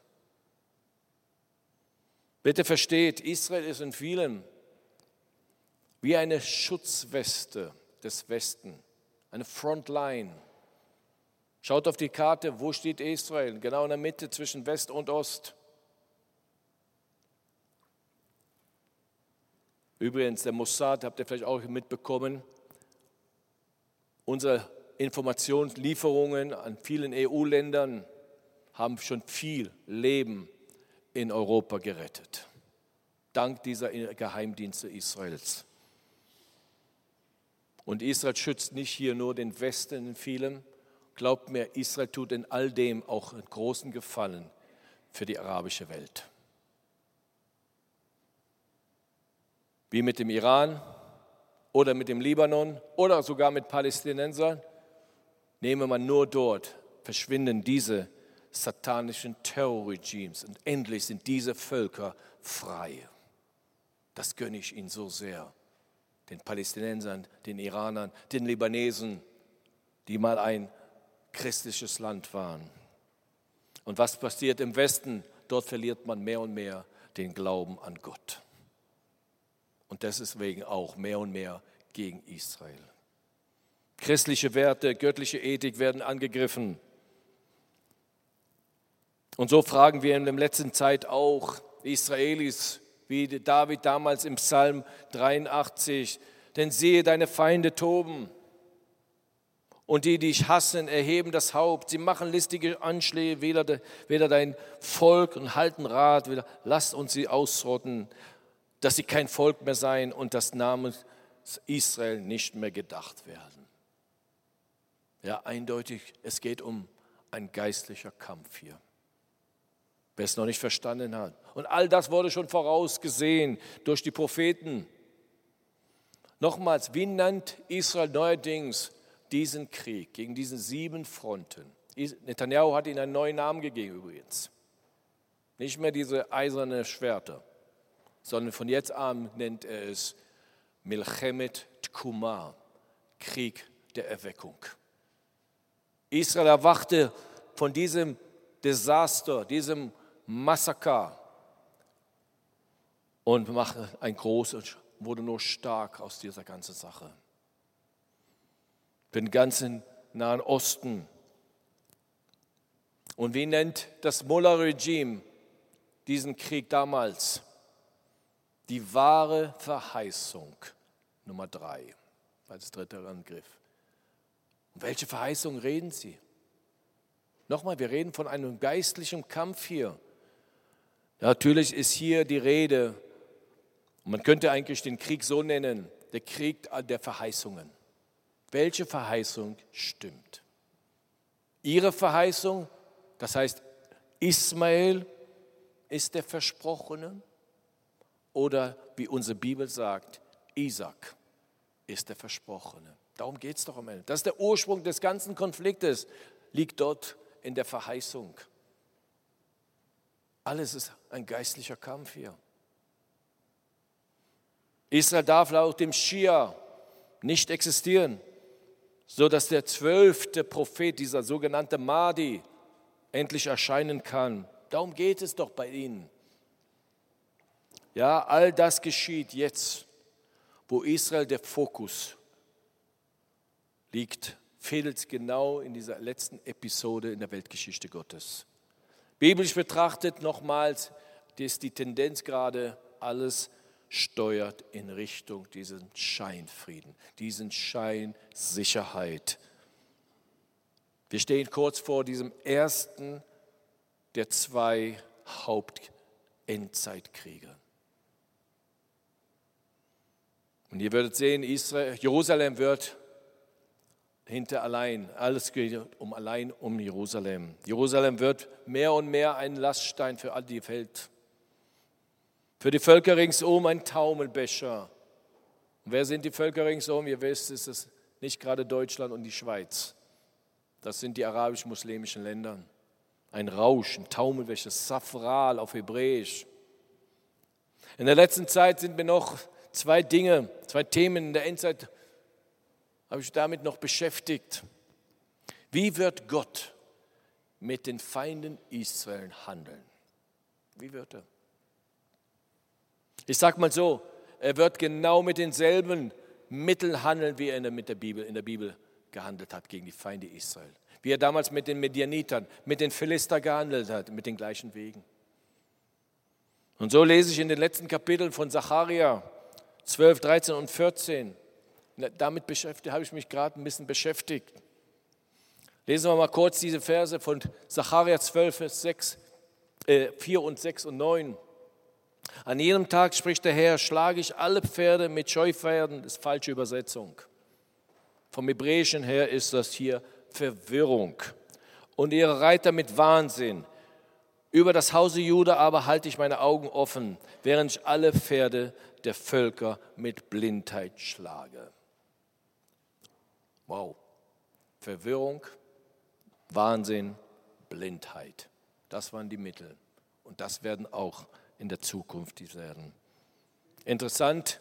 Bitte versteht, Israel ist in vielem wie eine Schutzweste des Westen, eine Frontline. Schaut auf die Karte, wo steht Israel? Genau in der Mitte zwischen West und Ost. Übrigens, der Mossad, habt ihr vielleicht auch mitbekommen, unsere Informationslieferungen an vielen E U-Ländern haben schon viel Leben in Europa gerettet. Dank dieser Geheimdienste Israels. Und Israel schützt nicht hier nur den Westen in vielem. Glaubt mir, Israel tut in all dem auch einen großen Gefallen für die arabische Welt. Wie mit dem Iran oder mit dem Libanon oder sogar mit Palästinensern. Nehme man nur dort, verschwinden diese satanischen Terrorregimes und endlich sind diese Völker frei. Das gönne ich ihnen so sehr. Den Palästinensern, den Iranern, den Libanesen, die mal ein christliches Land waren. Und was passiert im Westen? Dort verliert man mehr und mehr den Glauben an Gott. Und deswegen auch mehr und mehr gegen Israel. Christliche Werte, göttliche Ethik werden angegriffen. Und so fragen wir in der letzten Zeit auch Israelis, wie David damals im Psalm dreiundachtzig, denn siehe, deine Feinde toben. Und die, die dich hassen, erheben das Haupt. Sie machen listige Anschläge, weder, weder dein Volk und halten Rat, weder, lasst uns sie ausrotten, dass sie kein Volk mehr seien und das Namen Israel nicht mehr gedacht werden. Ja, eindeutig, es geht um ein geistlicher Kampf hier. Wer es noch nicht verstanden hat. Und all das wurde schon vorausgesehen durch die Propheten. Nochmals, wie nennt Israel neuerdings diesen Krieg gegen diese sieben Fronten? Netanyahu hat ihnen einen neuen Namen gegeben übrigens. Nicht mehr diese eisernen Schwerter, sondern von jetzt an nennt er es Milchemet Tkuma, Krieg der Erweckung. Israel erwachte von diesem Desaster, diesem Massaker und machte ein großes, wurde nur stark aus dieser ganzen Sache. Den ganzen Nahen Osten. Und wie nennt das Mullah-Regime diesen Krieg damals? Die wahre Verheißung, Nummer drei, als dritter Angriff. Um welche Verheißung reden sie? Nochmal, wir reden von einem geistlichen Kampf hier. Natürlich ist hier die Rede, man könnte eigentlich den Krieg so nennen, der Krieg der Verheißungen. Welche Verheißung stimmt? Ihre Verheißung, das heißt, Ismael ist der Versprochene, oder wie unsere Bibel sagt, Isaac ist der Versprochene. Darum geht es doch am Ende. Das ist der Ursprung des ganzen Konfliktes, liegt dort in der Verheißung. Alles ist ein geistlicher Kampf hier. Israel darf laut dem Schia nicht existieren, sodass der zwölfte Prophet, dieser sogenannte Mahdi, endlich erscheinen kann. Darum geht es doch bei ihnen. Ja, all das geschieht jetzt, wo Israel der Fokus liegt, fehlt genau in dieser letzten Episode in der Weltgeschichte Gottes. Biblisch betrachtet nochmals, ist die Tendenz gerade, alles steuert in Richtung diesen Scheinfrieden, diesen Scheinsicherheit. Wir stehen kurz vor diesem ersten der zwei Haupt-Endzeitkriege. Und ihr werdet sehen, Israel, Jerusalem wird hinter allein, alles geht um allein um Jerusalem. Jerusalem wird mehr und mehr ein Laststein für all die Welt. Für die Völker ringsum ein Taumelbecher. Und wer sind die Völker ringsum? Ihr wisst, es ist nicht gerade Deutschland und die Schweiz. Das sind die arabisch-muslimischen Länder. Ein Rausch, ein Taumelbecher, Safral auf Hebräisch. In der letzten Zeit sind mir noch zwei Dinge, zwei Themen in der Endzeit, habe ich damit noch beschäftigt. Wie wird Gott mit den Feinden Israel handeln? Wie wird er? Ich sage mal so, er wird genau mit denselben Mitteln handeln, wie er mit der Bibel, in der Bibel gehandelt hat gegen die Feinde Israel. Wie er damals mit den Medianitern, mit den Philister gehandelt hat, mit den gleichen Wegen. Und so lese ich in den letzten Kapiteln von Sacharja zwölf, dreizehn und vierzehn. Damit beschäftigt, habe ich mich gerade ein bisschen beschäftigt. Lesen wir mal kurz diese Verse von Sacharja zwölf, Vers sechs, äh, vier und sechs und neun. An jenem Tag, spricht der Herr, schlage ich alle Pferde mit Scheupferden, das ist falsche Übersetzung. Vom Hebräischen her ist das hier Verwirrung. Und ihre Reiter mit Wahnsinn. Über das Hause Juda aber halte ich meine Augen offen, während ich alle Pferde der Völker mit Blindheit schlage. Wow. Verwirrung, Wahnsinn, Blindheit. Das waren die Mittel. Und das werden auch in der Zukunft die werden. Interessant.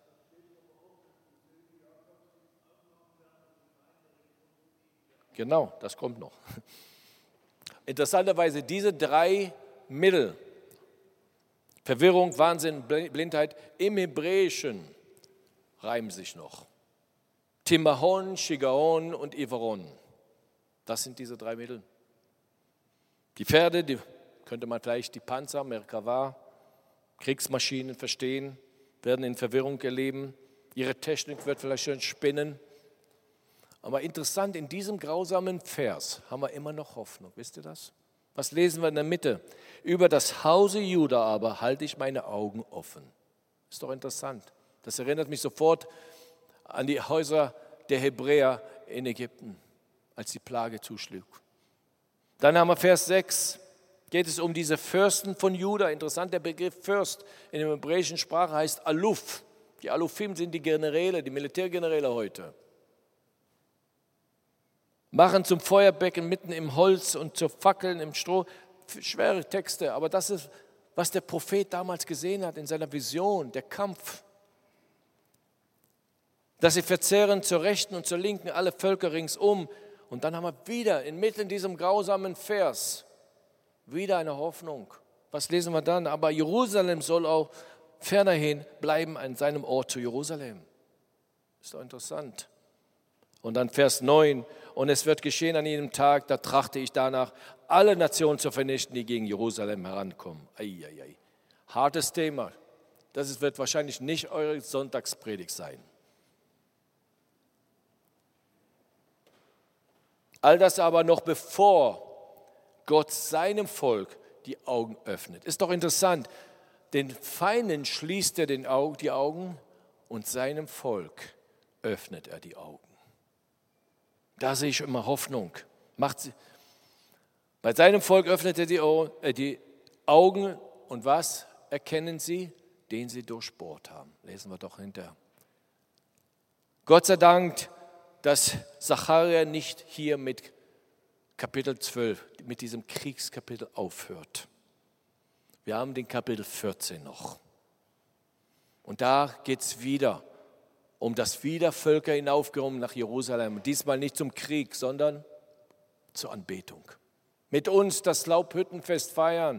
Genau, das kommt noch. Interessanterweise diese drei Mittel, Verwirrung, Wahnsinn, Blindheit, im Hebräischen reimen sich noch. Timahon, Shigaon und Ivaron. Das sind diese drei Mittel. Die Pferde, die könnte man vielleicht die Panzer, Merkava, Kriegsmaschinen verstehen, werden in Verwirrung erleben. Ihre Technik wird vielleicht schon spinnen. Aber interessant, in diesem grausamen Vers haben wir immer noch Hoffnung. Wisst ihr das? Was lesen wir in der Mitte? Über das Hause Juda aber halte ich meine Augen offen. Ist doch interessant. Das erinnert mich sofort an die Häuser der Hebräer in Ägypten, als die Plage zuschlug. Dann haben wir Vers sechs. Geht es um diese Fürsten von Juda. Interessant, der Begriff Fürst in der hebräischen Sprache heißt Aluf. Die Alufim sind die Generäle, die Militärgeneräle heute. Machen zum Feuerbecken mitten im Holz und zu Fackeln im Stroh. Schwere Texte, aber das ist, was der Prophet damals gesehen hat in seiner Vision, der Kampf. Dass sie verzehren zur Rechten und zur Linken alle Völker ringsum. Und dann haben wir wieder inmitten diesem grausamen Vers wieder eine Hoffnung. Was lesen wir dann? Aber Jerusalem soll auch fernerhin bleiben an seinem Ort zu Jerusalem. Ist doch interessant. Und dann Vers neun. Und es wird geschehen an jenem Tag, da trachte ich danach, alle Nationen zu vernichten, die gegen Jerusalem herankommen. Eieiei. Hartes Thema. Das wird wahrscheinlich nicht eure Sonntagspredigt sein. All das aber noch bevor Gott seinem Volk die Augen öffnet. Ist doch interessant. Den Feinden schließt er den Augen, die Augen und seinem Volk öffnet er die Augen. Da sehe ich immer Hoffnung. Macht sie. Bei seinem Volk öffnet er die, äh, die Augen und was erkennen sie? Den sie durchbohrt haben. Lesen wir doch hinterher. Gott sei Dank, dass Sacharja nicht hier mit Kapitel zwölf, mit diesem Kriegskapitel aufhört. Wir haben den Kapitel vierzehn noch. Und da geht es wieder um das wieder Völker hinaufgenommen nach Jerusalem. Diesmal nicht zum Krieg, sondern zur Anbetung. Mit uns das Laubhüttenfest feiern,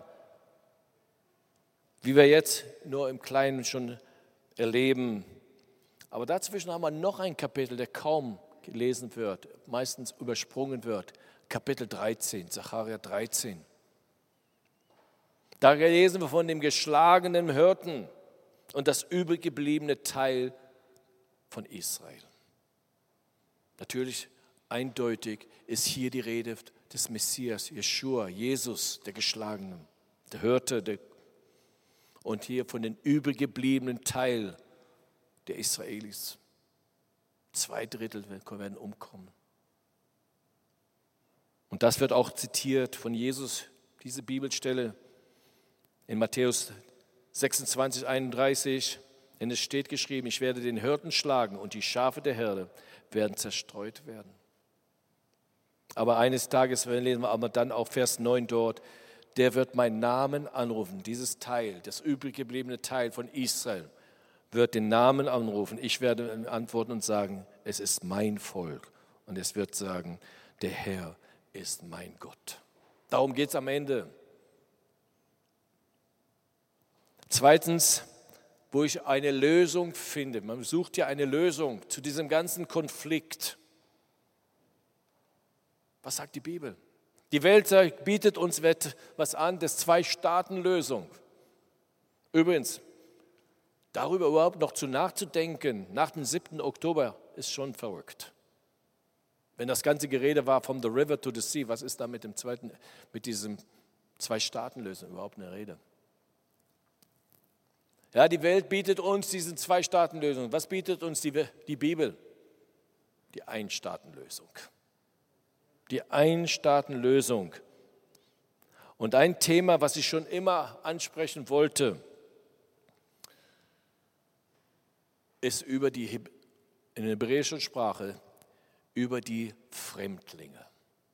wie wir jetzt nur im Kleinen schon erleben. Aber dazwischen haben wir noch ein Kapitel, der kaum gelesen wird, meistens übersprungen wird. Kapitel dreizehn, Sacharja dreizehn. Da lesen wir von dem geschlagenen Hirten und das übrig gebliebene Teil von Israel. Natürlich eindeutig ist hier die Rede des Messias, Jeschua, Jesus, der Geschlagene, der Hirte, der, und hier von den übrig gebliebenen Teil der Israelis. Zwei Drittel werden umkommen. Und das wird auch zitiert von Jesus, diese Bibelstelle in Matthäus sechsundzwanzig, einunddreißig. Denn es steht geschrieben, ich werde den Hirten schlagen und die Schafe der Herde werden zerstreut werden. Aber eines Tages, lesen wir aber dann auch Vers neun dort, der wird meinen Namen anrufen, dieses Teil, das übrig gebliebene Teil von Israel, wird den Namen anrufen. Ich werde antworten und sagen, es ist mein Volk. Und es wird sagen, der Herr ist mein Gott. Darum geht es am Ende. Zweitens, wo ich eine Lösung finde. Man sucht ja eine Lösung zu diesem ganzen Konflikt. Was sagt die Bibel? Die Welt bietet uns was an, das Zwei-Staaten-Lösung. Übrigens, darüber überhaupt noch zu nachzudenken, nach dem siebten Oktober, ist schon verrückt. Wenn das ganze Gerede war, from the river to the sea, was ist da mit dem zweiten, mit diesem Zwei-Staaten-Lösung überhaupt eine Rede? Ja, die Welt bietet uns diese Zwei-Staaten-Lösung. Was bietet uns die, die Bibel? Die Ein-Staaten-Lösung. Die Ein-Staaten-Lösung. Und ein Thema, was ich schon immer ansprechen wollte, ist über die, in der hebräischen Sprache, über die Fremdlinge.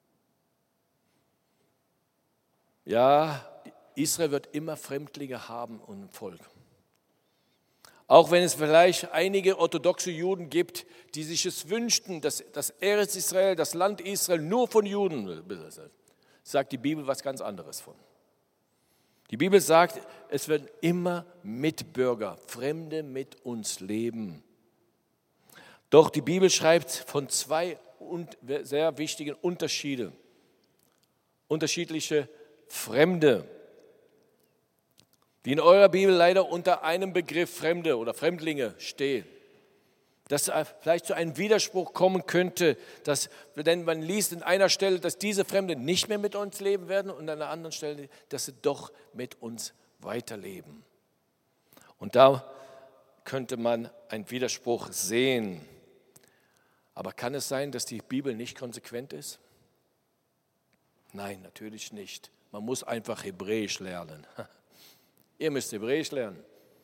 Ja, Israel wird immer Fremdlinge haben und ein Volk. Auch wenn es vielleicht einige orthodoxe Juden gibt, die sich es wünschten, dass das Eretz Israel, das Land Israel nur von Juden besetzt, sagt die Bibel was ganz anderes von. Die Bibel sagt, es werden immer Mitbürger, Fremde mit uns leben. Doch die Bibel schreibt von zwei sehr wichtigen Unterschieden. Unterschiedliche Fremde, die in eurer Bibel leider unter einem Begriff Fremde oder Fremdlinge stehen. Dass vielleicht zu einem Widerspruch kommen könnte, dass, denn man liest in einer Stelle, dass diese Fremde nicht mehr mit uns leben werden und an einer anderen Stelle, dass sie doch mit uns weiterleben. Und da könnte man einen Widerspruch sehen. Aber kann es sein, dass die Bibel nicht konsequent ist? Nein, natürlich nicht. Man muss einfach Hebräisch lernen. Ihr müsst Hebräisch lernen.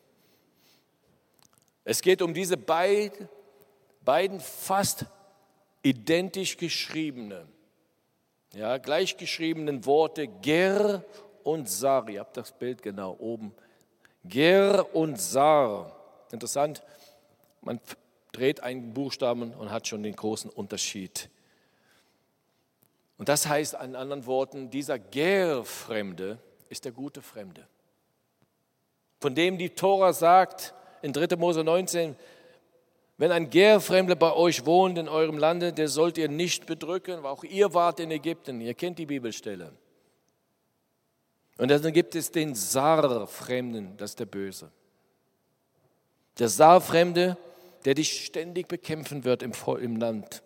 Es geht um diese beiden, beiden fast identisch geschriebene, ja, gleich geschriebenen Worte Ger und Sar. Ihr habt das Bild genau oben. Ger und Sar. Interessant, man dreht einen Buchstaben und hat schon den großen Unterschied. Und das heißt in anderen Worten, dieser Ger-Fremde ist der gute Fremde. Von dem die Tora sagt in dritter Mose neunzehn, wenn ein Ger-Fremder bei euch wohnt in eurem Lande, der sollt ihr nicht bedrücken, weil auch ihr wart in Ägypten. Ihr kennt die Bibelstelle. Und dann gibt es den Sar-Fremden, das ist der Böse. Der Sar-Fremde, der dich ständig bekämpfen wird im, im Land.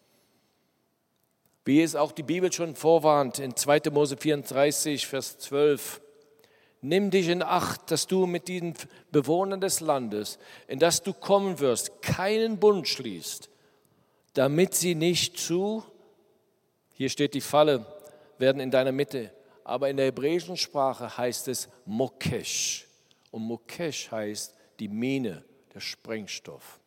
Wie es auch die Bibel schon vorwarnt in zweiter Mose vierunddreißig, Vers zwölf. Nimm dich in Acht, dass du mit den Bewohnern des Landes, in das du kommen wirst, keinen Bund schließt, damit sie nicht zu, hier steht die Falle, werden in deiner Mitte, aber in der hebräischen Sprache heißt es Mokesh. Und Mokesh heißt die Mine, der Sprengstoff.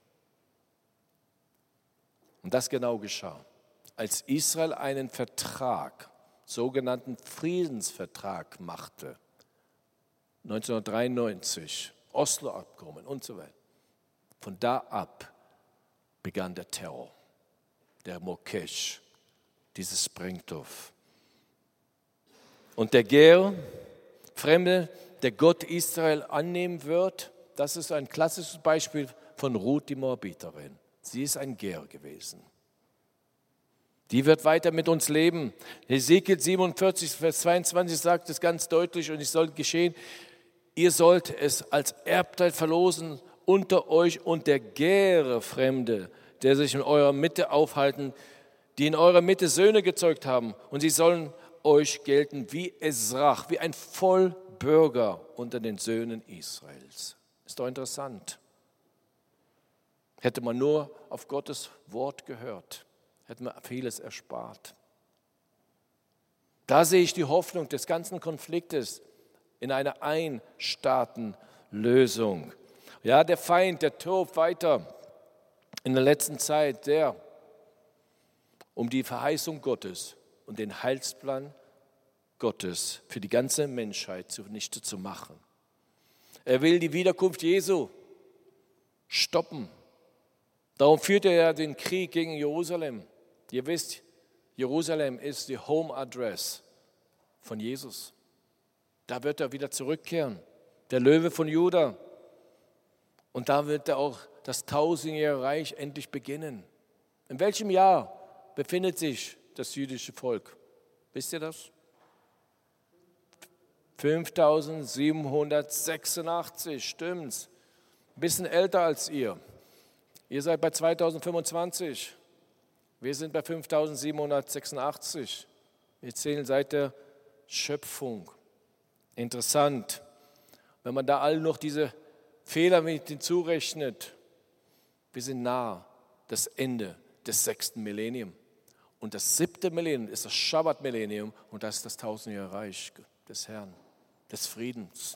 Und das genau geschah. Als Israel einen Vertrag, sogenannten Friedensvertrag machte, neunzehnhundertdreiundneunzig, Oslo-Abkommen und so weiter. Von da ab begann der Terror, der Mokesh, dieses Sprengstoff. Und der Ger, Fremde, der Gott Israel annehmen wird, das ist ein klassisches Beispiel von Ruth, die Moabiterin. Sie ist ein Ger gewesen. Die wird weiter mit uns leben. Hesekiel siebenundvierzig, Vers zweiundzwanzig sagt es ganz deutlich und es soll geschehen, ihr sollt es als Erbteil verlosen unter euch und der Gere Fremde, der sich in eurer Mitte aufhalten, die in eurer Mitte Söhne gezeugt haben und sie sollen euch gelten wie Ezrach, wie ein Vollbürger unter den Söhnen Israels. Ist doch interessant. Hätte man nur auf Gottes Wort gehört, hätten wir vieles erspart. Da sehe ich die Hoffnung des ganzen Konfliktes in einer Ein-Staaten-Lösung. Ja, der Feind, der tobt weiter in der letzten Zeit sehr um die Verheißung Gottes und den Heilsplan Gottes für die ganze Menschheit zunichte zu machen. Er will die Wiederkunft Jesu stoppen. Darum führt er ja den Krieg gegen Jerusalem. Ihr wisst, Jerusalem ist die Home Address von Jesus. Da wird er wieder zurückkehren, der Löwe von Juda. Und da wird er auch das tausendjährige Reich endlich beginnen. In welchem Jahr befindet sich das jüdische Volk? Wisst ihr das? fünftausendsiebenhundertsechsundachtzig, stimmt's. Ein bisschen älter als ihr. Ihr seid bei zweitausendfünfundzwanzig. Wir sind bei fünftausendsiebenhundertsechsundachtzig. Wir zählen seit der Schöpfung. Interessant, wenn man da all noch diese Fehler mit hinzurechnet. Wir sind nah das Ende des sechsten Millennium. Und das siebte Millennium ist das Schabbat-Millennium und das ist das tausendjährige Reich des Herrn, des Friedens.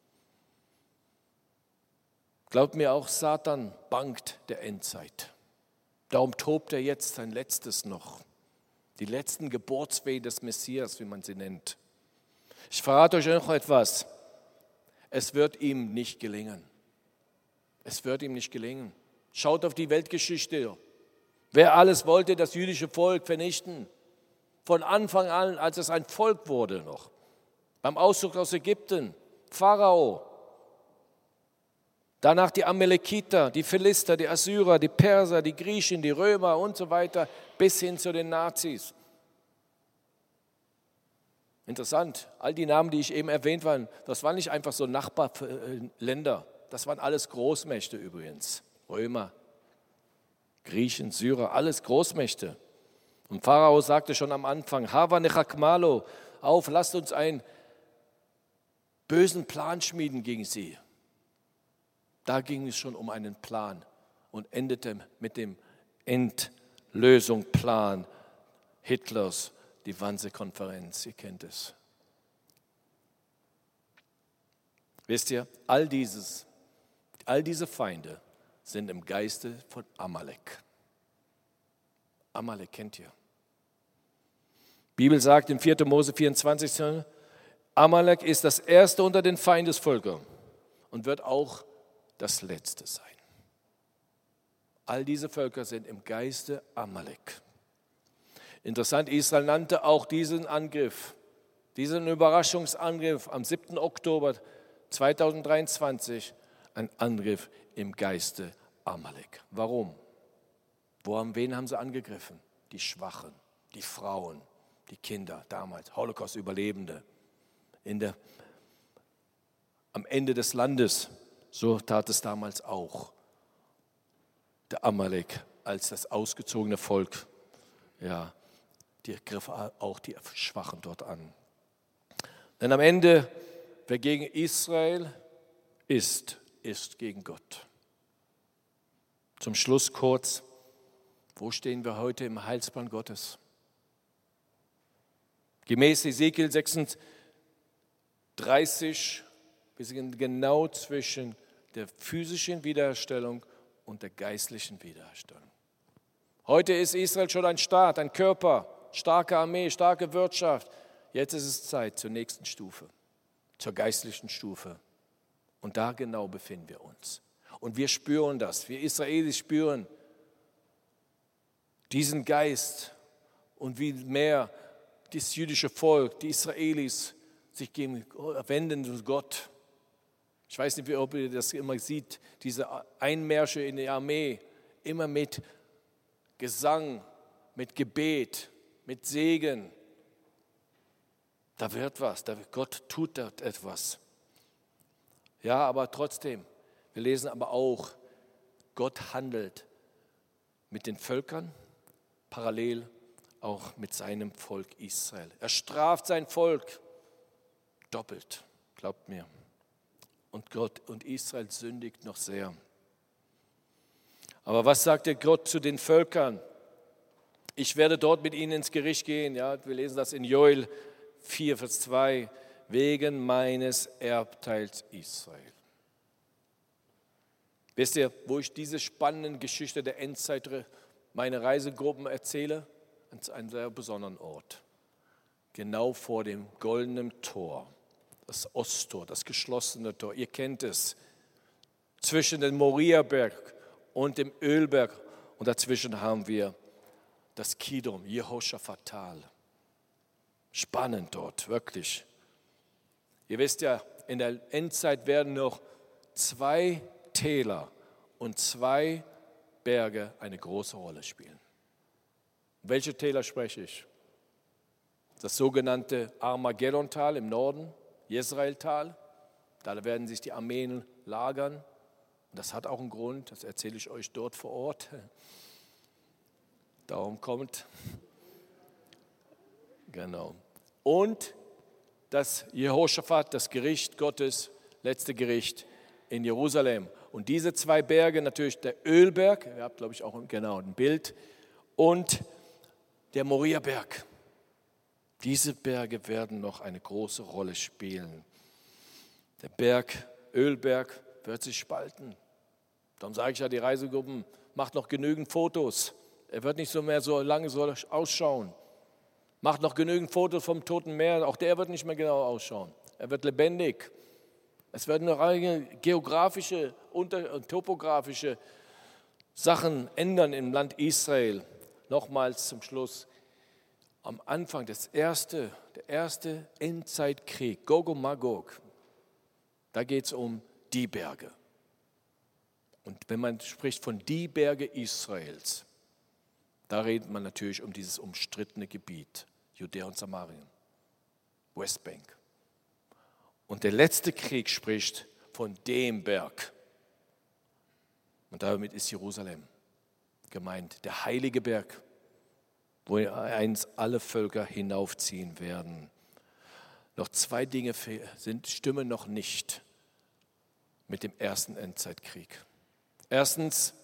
Glaubt mir, auch Satan bangt der Endzeit. Darum tobt er jetzt sein Letztes noch. Die letzten Geburtswehen des Messias, wie man sie nennt. Ich verrate euch noch etwas. Es wird ihm nicht gelingen. Es wird ihm nicht gelingen. Schaut auf die Weltgeschichte. Wer alles wollte das jüdische Volk vernichten? Von Anfang an, als es ein Volk wurde noch. Beim Auszug aus Ägypten, Pharao. Danach die Amalekiter, die Philister, die Assyrer, die Perser, die Griechen, die Römer und so weiter, bis hin zu den Nazis. Interessant, all die Namen, die ich eben erwähnt habe, das waren nicht einfach so Nachbarländer, das waren alles Großmächte übrigens. Römer, Griechen, Syrer, alles Großmächte. Und Pharao sagte schon am Anfang, Hava nechakmalo, auf, lasst uns einen bösen Plan schmieden gegen sie. Da ging es schon um einen Plan und endete mit dem Endlösungsplan Hitlers, die Wannsee-Konferenz, ihr kennt es. Wisst ihr, all dieses, all diese Feinde sind im Geiste von Amalek. Amalek kennt ihr. Die Bibel sagt in vierter Mose vierundzwanzig, Amalek ist das erste unter den Feindesvölkern und wird auch das letzte sein. All diese Völker sind im Geiste Amalek. Interessant, Israel nannte auch diesen Angriff, diesen Überraschungsangriff am siebten Oktober zweitausenddreiundzwanzig, ein Angriff im Geiste Amalek. Warum? Wo haben, wen haben sie angegriffen? Die Schwachen, die Frauen, die Kinder damals, Holocaust-Überlebende. In der, am Ende des Landes, so tat es damals auch der Amalek als das ausgezogene Volk. Ja, die griff auch die Schwachen dort an. Denn am Ende, wer gegen Israel ist, ist gegen Gott. Zum Schluss kurz, wo stehen wir heute im Heilsplan Gottes? Gemäß Ezekiel sechsunddreißig, wir sind genau zwischen der physischen Wiederherstellung und der geistlichen Wiederherstellung. Heute ist Israel schon ein Staat, ein Körper, starke Armee, starke Wirtschaft. Jetzt ist es Zeit zur nächsten Stufe, zur geistlichen Stufe. Und da genau befinden wir uns. Und wir spüren das, wir Israelis spüren diesen Geist und wie mehr das jüdische Volk, die Israelis, sich gegen, wenden zu Gott. Ich weiß nicht, ob ihr das immer seht, diese Einmärsche in die Armee, immer mit Gesang, mit Gebet, mit Segen. Da wird was, da, Gott tut dort etwas. Ja, aber trotzdem, wir lesen aber auch, Gott handelt mit den Völkern, parallel auch mit seinem Volk Israel. Er straft sein Volk doppelt, glaubt mir. Und Gott und Israel sündigt noch sehr. Aber was sagt der Gott zu den Völkern? Ich werde dort mit ihnen ins Gericht gehen. Ja, wir lesen das in Joel vier, Vers zwei. Wegen meines Erbteils Israel. Wisst ihr, wo ich diese spannende Geschichte der Endzeit meine Reisegruppen erzähle? An einem sehr besonderen Ort. Genau vor dem goldenen Tor. Das Osttor, das geschlossene Tor, ihr kennt es, zwischen dem Moriaberg und dem Ölberg und dazwischen haben wir das Kidron, Jehoschafatal. Spannend dort, wirklich. Ihr wisst ja, in der Endzeit werden noch zwei Täler und zwei Berge eine große Rolle spielen. Welche Täler spreche ich? Das sogenannte Armageddon-Tal im Norden, Jezreel-Tal. Da werden sich die Armeen lagern. Und das hat auch einen Grund, das erzähle ich euch dort vor Ort. Darum kommt. Genau. Und das Jehoschaphat, das Gericht Gottes, letzte Gericht in Jerusalem. Und diese zwei Berge, natürlich der Ölberg, ihr habt, glaube ich, auch genau ein Bild, und der Moriaberg. Diese Berge werden noch eine große Rolle spielen. Der Berg, Ölberg, wird sich spalten. Darum sage ich ja, die Reisegruppen, macht noch genügend Fotos. Er wird nicht so mehr so lange so ausschauen. Macht noch genügend Fotos vom Toten Meer, auch der wird nicht mehr genau ausschauen. Er wird lebendig. Es werden noch einige geografische und topografische Sachen ändern im Land Israel. Nochmals zum Schluss. Am Anfang des erste, der erste Endzeitkrieg, Gog und Magog, da geht es um die Berge. Und wenn man spricht von die Berge Israels, da redet man natürlich um dieses umstrittene Gebiet, Judäa und Samarien, Westbank. Und der letzte Krieg spricht von dem Berg. Und damit ist Jerusalem gemeint, der heilige Berg, wo einst alle Völker hinaufziehen werden. Noch zwei Dinge sind, stimmen noch nicht mit dem ersten Endzeitkrieg. Erstens,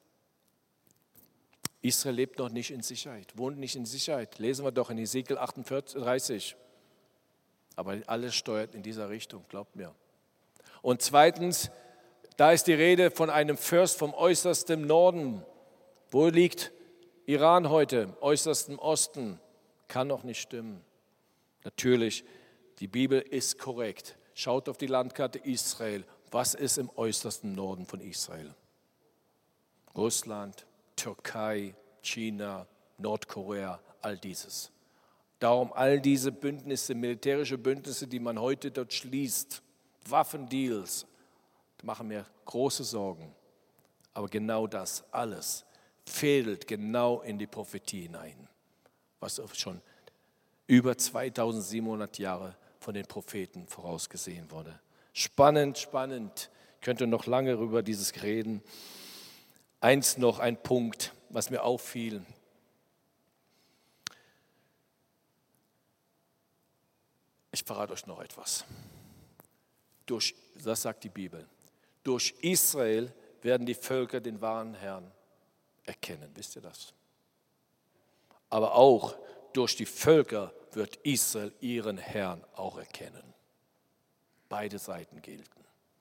Israel lebt noch nicht in Sicherheit, wohnt nicht in Sicherheit. Lesen wir doch in Hesekiel achtunddreißig. Aber alles steuert in dieser Richtung, glaubt mir. Und zweitens, da ist die Rede von einem Fürst vom äußersten Norden. Wo liegt Iran heute? Im äußersten Osten. Kann doch nicht stimmen. Natürlich, die Bibel ist korrekt. Schaut auf die Landkarte Israel. Was ist im äußersten Norden von Israel? Russland, Türkei, China, Nordkorea, all dieses. Darum all diese Bündnisse, militärische Bündnisse, die man heute dort schließt, Waffendeals, machen mir große Sorgen. Aber genau das alles fädelt genau in die Prophetie hinein, was schon über zweitausendsiebenhundert Jahre von den Propheten vorausgesehen wurde. Spannend, spannend. Ich könnte noch lange über dieses reden. Eins noch, ein Punkt, was mir auffiel. Ich verrate euch noch etwas. Durch, das sagt die Bibel, durch Israel werden die Völker den wahren Herrn erkennen. Wisst ihr das? Aber auch durch die Völker wird Israel ihren Herrn auch erkennen. Beide Seiten gelten.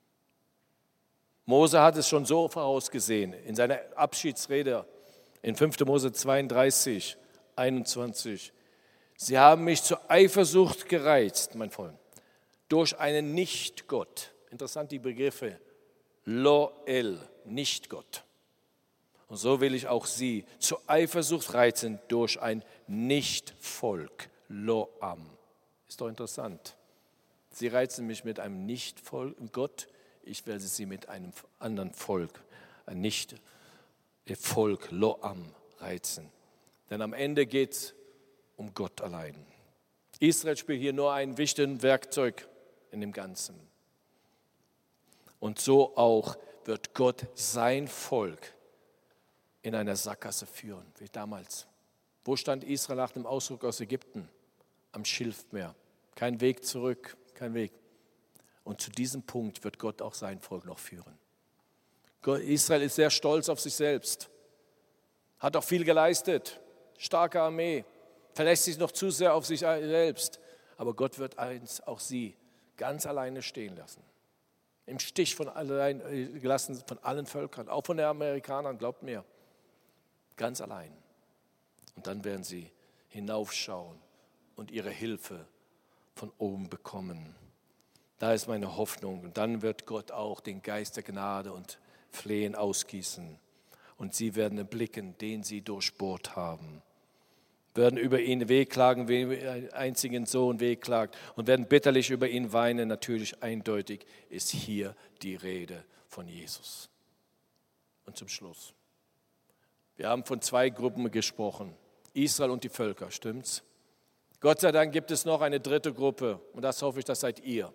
Mose hat es schon so vorausgesehen in seiner Abschiedsrede in fünfter Mose zweiunddreißig, einundzwanzig. Sie haben mich zur Eifersucht gereizt, mein Freund, durch einen Nicht-Gott. Interessant die Begriffe. Lo-El, Nicht-Gott. Und so will ich auch sie zur Eifersucht reizen durch ein Nicht-Volk. Lo-Am. Ist doch interessant. Sie reizen mich mit einem Nicht-Gott, ich werde sie mit einem anderen Volk, ein Nicht-Volk, Lo-Am, reizen. Denn am Ende geht es um Gott allein. Israel spielt hier nur ein wichtiges Werkzeug in dem Ganzen. Und so auch wird Gott sein Volk in einer Sackgasse führen, wie damals. Wo stand Israel nach dem Auszug aus Ägypten? Am Schilfmeer. Kein Weg zurück, kein Weg. Und zu diesem Punkt wird Gott auch sein Volk noch führen. Israel ist sehr stolz auf sich selbst, hat auch viel geleistet, starke Armee, verlässt sich noch zu sehr auf sich selbst. Aber Gott wird eins, auch sie ganz alleine stehen lassen. Im Stich von allein, gelassen von allen Völkern, auch von den Amerikanern, glaubt mir. Ganz allein. Und dann werden sie hinaufschauen und ihre Hilfe von oben bekommen. Da ist meine Hoffnung. Und dann wird Gott auch den Geist der Gnade und Flehen ausgießen. Und sie werden erblicken, den sie durchbohrt haben. werden über ihn wehklagen, wie einen einzigen Sohn wehklagt und werden bitterlich über ihn weinen. Natürlich eindeutig ist hier die Rede von Jesus. Und zum Schluss. Wir haben von zwei Gruppen gesprochen. Israel und die Völker, stimmt's? Gott sei Dank gibt es noch eine dritte Gruppe und das hoffe ich, das seid ihr.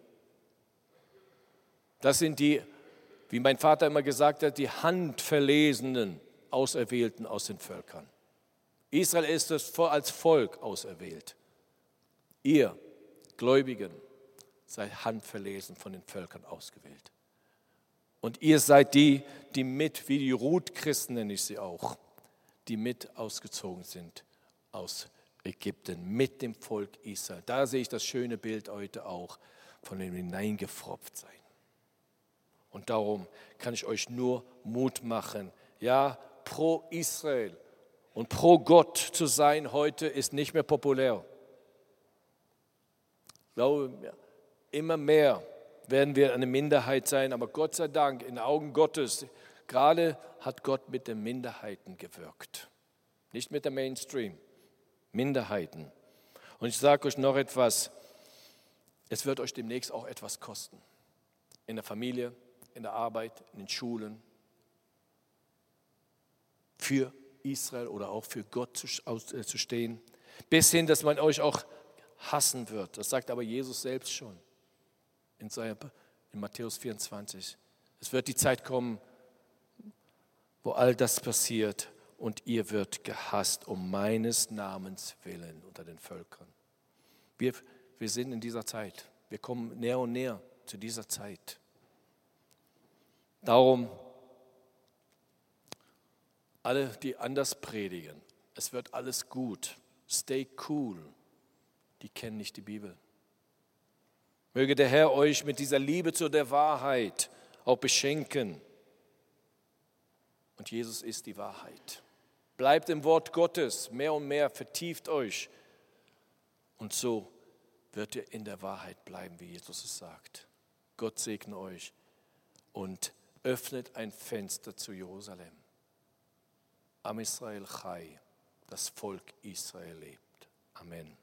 Das sind die, wie mein Vater immer gesagt hat, die handverlesenen Auserwählten aus den Völkern. Israel ist es als Volk auserwählt. Ihr Gläubigen seid handverlesen von den Völkern ausgewählt. Und ihr seid die, die mit, wie die Ruth-Christen nenne ich sie auch, die mit ausgezogen sind aus Ägypten, mit dem Volk Israel. Da sehe ich das schöne Bild heute auch von dem Hineingefropftsein. Und darum kann ich euch nur Mut machen, ja, pro Israel und pro Gott zu sein heute ist nicht mehr populär. Ich glaube, immer mehr werden wir eine Minderheit sein, aber Gott sei Dank, in den Augen Gottes, gerade hat Gott mit den Minderheiten gewirkt. Nicht mit der Mainstream, Minderheiten. Und ich sage euch noch etwas, es wird euch demnächst auch etwas kosten. In der Familie, in der Arbeit, in den Schulen. Für Israel oder auch für Gott zu, aus, äh, zu stehen. Bis hin, dass man euch auch hassen wird. Das sagt aber Jesus selbst schon in, seiner, in Matthäus vierundzwanzig. Es wird die Zeit kommen, wo all das passiert und ihr wird gehasst um meines Namens willen unter den Völkern. Wir, wir sind in dieser Zeit. Wir kommen näher und näher zu dieser Zeit. Darum, alle, die anders predigen, es wird alles gut, stay cool, die kennen nicht die Bibel. Möge der Herr euch mit dieser Liebe zu der Wahrheit auch beschenken. Und Jesus ist die Wahrheit. Bleibt im Wort Gottes, mehr und mehr, vertieft euch. Und so wird ihr in der Wahrheit bleiben, wie Jesus es sagt. Gott segne euch und öffnet ein Fenster zu Jerusalem. Am Israel Chai, das Volk Israel lebt. Amen.